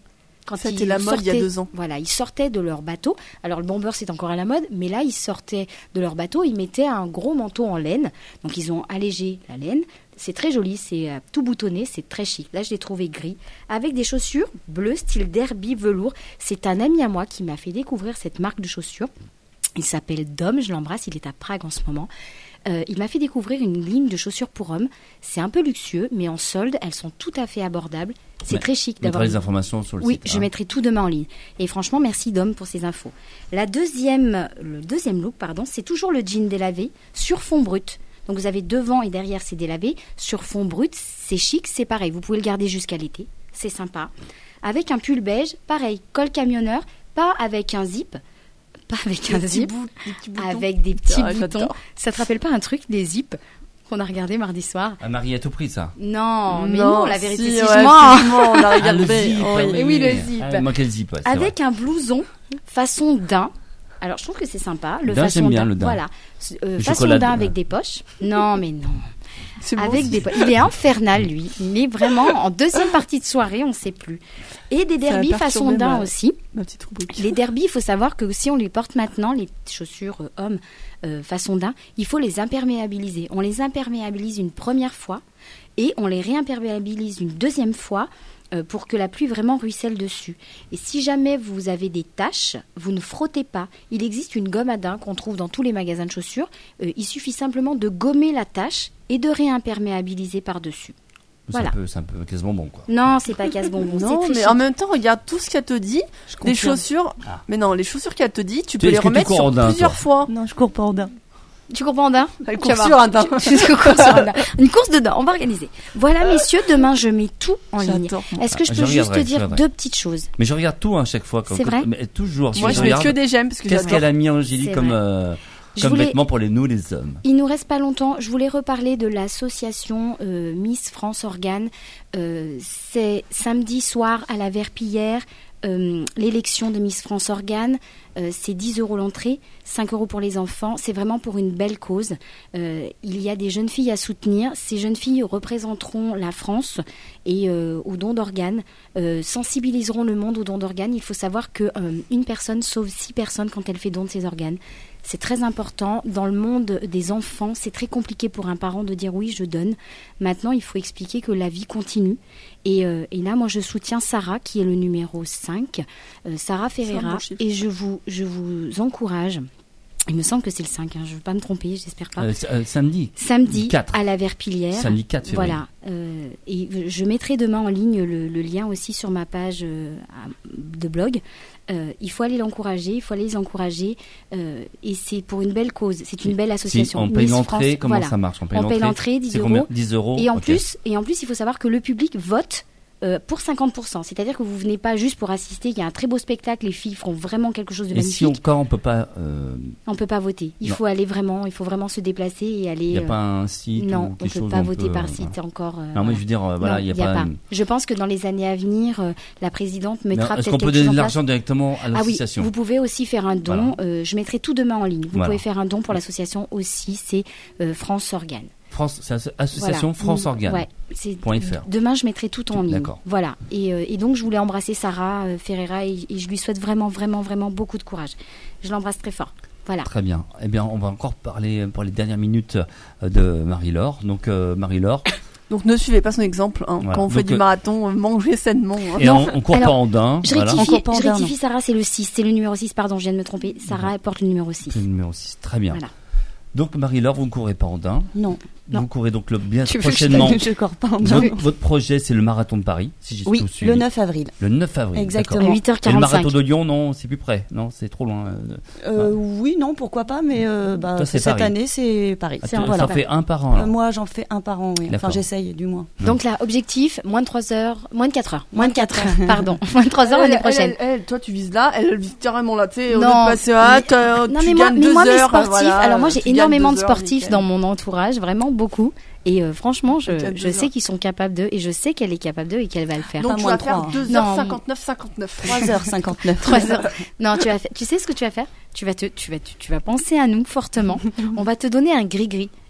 quand C'était ils la mode il y a sortaient- deux ans. Voilà, ils sortaient de leur bateau. Alors le bomber c'est encore à la mode, mais là ils sortaient de leur bateau, ils mettaient un gros manteau en laine. Donc ils ont allégé la laine. C'est très joli, c'est euh, tout boutonné, c'est très chic. Là je l'ai trouvé gris, avec des chaussures bleues style derby velours. C'est un ami à moi qui m'a fait découvrir cette marque de chaussures. Il s'appelle Dom, je l'embrasse, il est à Prague en ce moment. Euh, il m'a fait découvrir une ligne de chaussures pour hommes. C'est un peu luxueux, mais en solde, elles sont tout à fait abordables. C'est Mais très chic on mettra d'avoir. les une- informations sur le Oui, site. je hein. mettrai tout demain en ligne. Et franchement, merci Dom pour ces infos. La deuxième, le deuxième look, pardon, c'est toujours le jean délavé sur fond brut. Donc vous avez devant et derrière c'est délavé. Sur fond brut, c'est chic, c'est pareil. Vous pouvez le garder jusqu'à l'été, c'est sympa. Avec un pull beige, pareil, col camionneur, pas avec un zip. Pas avec Des un petits zip, bouts- des petits boutons. avec des petits Ah, boutons. j'adore. Ça te rappelle pas un truc, des zips qu'on a regardé mardi soir? Ah, Marie a tout pris, ça. Non, mais Non, non, la vérité, si, si, ouais, je mens. effectivement, on a Ah, le regardé. zip. Oh, ah oui. Et oui, le zip. Ah, moi, quel zip, ouais, c'est Avec vrai. un blouson façon daim. Alors, je trouve que c'est sympa. Le Daim, façon j'aime bien daim, le daim. Voilà. Euh, Le façon chocolat daim de- avec des poches. Non, mais non. C'est bon Avec aussi. des poches. Il est infernal, lui. Il est vraiment en deuxième partie de soirée, on ne sait plus. Et des Ça a derbies façon perturbé daim ma- aussi. Ma petite rubrique. Les derbies, il faut savoir que si on les porte maintenant, les chaussures euh, hommes euh, façon daim, il faut les imperméabiliser. On les imperméabilise une première fois et on les réimperméabilise une deuxième fois euh, pour que la pluie vraiment ruisselle dessus. Et si jamais vous avez des taches, vous ne frottez pas. Il existe une gomme à daim qu'on trouve dans tous les magasins de chaussures. Euh, il suffit simplement de gommer la tache et de réimperméabiliser par-dessus. C'est Voilà. un peu- c'est un peu quasiment bon, quoi. Non, c'est pas casse-bonbon. Non, c'est très mais chic. en même temps, regarde tout ce qu'elle te dit. Des confirme. chaussures. Ah. Mais non, les chaussures qu'elle te dit, tu Tu- peux les est-ce que tu remettre cours sur en daim, plusieurs toi fois. Non, je cours pas en daim. Tu comprends, Dain? Elle Tu court vas sur voir. un daim. Tu- tu cours sur un daim. Une course de daim, on va organiser. Voilà, messieurs, demain je mets tout en ligne. J'adore, moi. Est-ce que je Ah, peux je juste regarderai, te je dire regarderai. deux petites choses? Mais je regarde tout, hein, chaque fois. quand- C'est vrai Mais toujours. Moi, si je mets regarde, que des j'aime parce que Qu'est-ce j'adore. qu'elle a mis, Angélique, C'est comme, vrai. euh, Je comme voulais- vêtements pour les nous, les hommes? Il nous reste pas longtemps. Je voulais reparler de l'association euh, Miss France Organe. Euh, c'est samedi soir à la Verpillière. Euh, l'élection de Miss France Organe, euh, c'est dix euros l'entrée, cinq euros pour les enfants. C'est vraiment pour une belle cause. Euh, il y a des jeunes filles à soutenir. Ces jeunes filles représenteront la France et euh, au don d'organes, euh, sensibiliseront le monde au don d'organes. Il faut savoir que euh, une personne sauve six personnes quand elle fait don de ses organes. C'est très important. Dans le monde des enfants, c'est très compliqué pour un parent de dire oui, je donne. Maintenant, il faut expliquer que la vie continue. Et, euh, et là, moi, je soutiens Sarah, qui est le numéro cinq, euh, Sarah C'est un Ferreira. bon chiffre. Et je vous, je vous encourage. Il me semble que c'est le cinq, hein, je ne veux pas me tromper, j'espère pas. Euh, c- euh, samedi. Samedi quatre. à la Verpillière. Samedi quatre février. Voilà. Euh, et je mettrai demain en ligne le, le lien aussi sur ma page euh, de blog. Euh, il faut aller l'encourager, il faut aller les encourager. Euh, et c'est pour une belle cause. C'est une belle Si association. on paye Miss l'entrée, France, comment voilà. ça marche? On paye On paye l'entrée, l'entrée, dix c'est euros. combien dix euros. Et en, ok. plus, et en plus, il faut savoir que le public vote euh, pour cinquante pour cent. C'est-à-dire que vous venez pas juste pour assister. Il y a un très beau spectacle. Les filles feront vraiment quelque chose de Et magnifique. si on, quand on peut pas, euh, On peut pas voter. Il Non. faut aller vraiment, il faut vraiment se déplacer et aller. il n'y a euh, pas un site non, ou on quelque peut chose pas où on voter peut, par euh, site voilà. encore. euh, Non, mais voilà. je veux dire, euh, voilà, Non, il y a y a pas. pas. Je pense que dans les années à venir, euh, la présidente Mais mettra Est-ce peut-être qu'on peut quelque donner chose en de place. l'argent directement à Ah oui, l'association? vous pouvez aussi faire un don. Voilà. Euh, je mettrai tout demain en ligne. Vous Voilà. pouvez faire un don pour l'association aussi. C'est euh, France Organe. France, c'est asso- association Voilà. France Organe. Ouais, c'est- Point F R. Demain, je mettrai tout en ligne. D'accord. Voilà. Et, euh, et donc, je voulais embrasser Sarah euh, Ferreira et, et je lui souhaite vraiment, vraiment, vraiment beaucoup de courage. Je l'embrasse très fort. Voilà. Très bien. Eh bien, on va encore parler pour les dernières minutes euh, de Marie-Laure. Donc, euh, Marie-Laure. Donc ne suivez pas son exemple. Hein. Voilà. Quand on fait Donc, du euh, marathon, euh, mangez sainement. hein. Et on, on court alors, pas en daim. Je voilà. rectifie, Encore pas en je daim, rectifie Sarah, c'est le six. C'est le numéro six, pardon, je viens de me tromper. Sarah, elle porte le numéro six. C'est le numéro six. Très bien. Voilà. Donc, Marie-Laure, vous ne courez pas en daim. Non. Non. Vous courez donc le, bien Tu veux que je prochainement. Je cours pas en daim. Votre, votre projet, c'est le marathon de Paris, si j'ai Oui, tout suivi. le neuf avril. Le neuf avril. Exactement. d'accord. À huit heures Et le marathon quarante-cinq. de Lyon, non, c'est plus près. Non, c'est trop loin. euh, Euh, oui, non, pourquoi pas, mais euh, bah, Toi, c'est cette Paris. année, c'est Paris. Ah, C'est tu- un- voilà. Ça fait un par an. Euh, alors. moi, j'en fais un par an, oui. Enfin, D'accord. j'essaye, du moins. Donc là, objectif, moins de trois heures, moins de quatre heures. Moins de quatre heures, pardon. Moins de trois heures Elle, l'année elle, prochaine. elle, elle, toi, tu vises là, elle, elle vise carrément là. Tu sais, au lieu Non, de passer à hâte, euh, Non tu mais moi, gagnes mais deux moi mes heures. sportifs, voilà, alors moi j'ai tu gagnes énormément deux de heures, sportifs nickel. dans mon entourage, vraiment beaucoup. Et euh, franchement, je, Tu gagnes je deux sais heures. qu'ils sont capables d'eux et je sais qu'elle est capable d'eux et qu'elle va le faire. Donc Pas tu moins vas de faire trois, hein. deux heures Non. cinquante-neuf cinquante-neuf. trois heures cinquante-neuf. Trois heures. Non, tu vas faire, tu sais ce que tu vas faire? Tu vas te, tu vas, tu, tu vas penser à nous fortement. On va te donner un gris-gris.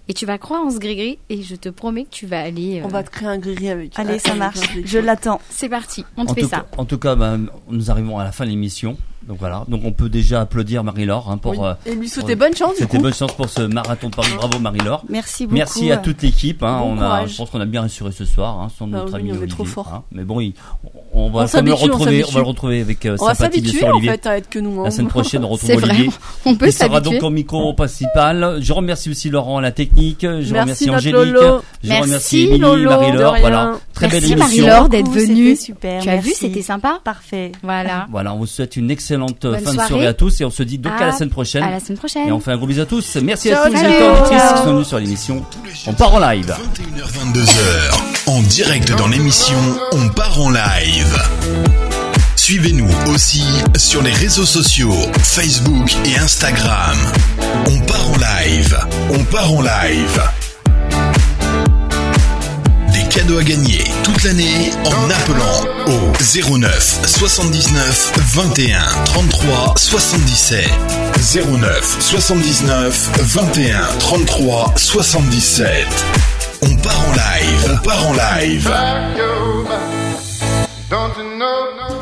et tu vas croire en ce gris-gris et je te promets que tu vas aller. Euh... On va te créer un gris-gris avec. Allez, ça avec marche. un gris-gris. Je l'attends. C'est parti, on te En fait tout, ça. cas, en tout cas, ben, nous arrivons à la fin de l'émission. Donc voilà, donc on peut déjà applaudir Marie-Laure hein, pour Oui. euh, Et lui souhaiter pour- bonne chance, du C'était coup. bonne chance pour ce marathon de Paris. Bravo Marie-Laure. Merci beaucoup. Merci à toute l'équipe. Hein. Bon on a, courage. je pense qu'on a bien assuré ce soir, hein, sans Bah notre oui, ami on est Olivier. trop fort. Hein. Mais bon, il, on va On quand même le s'habitue, on retrouver. On, s'habitue. va le retrouver avec euh, On va sympathie, bien s'habituer sûr, en Olivier. fait à être que nous. hein. La semaine prochaine, on retrouve C'est vrai, Olivier. on peut Il sera s'habituer. donc au micro principal. Je remercie aussi Laurent à la technique. Je Merci, remercie notre Angélique. Lolo. Je Merci, remercie Émilie, Lolo. Marie-Laure. De Voilà, rien. très belle Merci émission. Marie-Laure d'être Beaucoup, venue. c'était super, Tu as vu, merci. c'était sympa. Parfait. Voilà. Voilà, on vous souhaite une excellente Bonne fin de soirée. soirée à tous et on se dit donc à la À- semaine prochaine. À la semaine prochaine. Et on fait un gros bisou à tous. Merci Ciao, à tous les salut. auditeurs et auditrices Ciao. qui sont venus sur l'émission. On part en live. vingt et une heures vingt-deux heures, en direct dans l'émission On part en live. Suivez-nous aussi sur les réseaux sociaux, Facebook et Instagram. On part en live. On part en live. Des cadeaux à gagner toute l'année en appelant au zéro neuf soixante-dix-neuf vingt et un trente-trois soixante-dix-sept. zéro neuf soixante-dix-neuf vingt et un trente-trois soixante-dix-sept. On part en live. On part en live. Don't you know?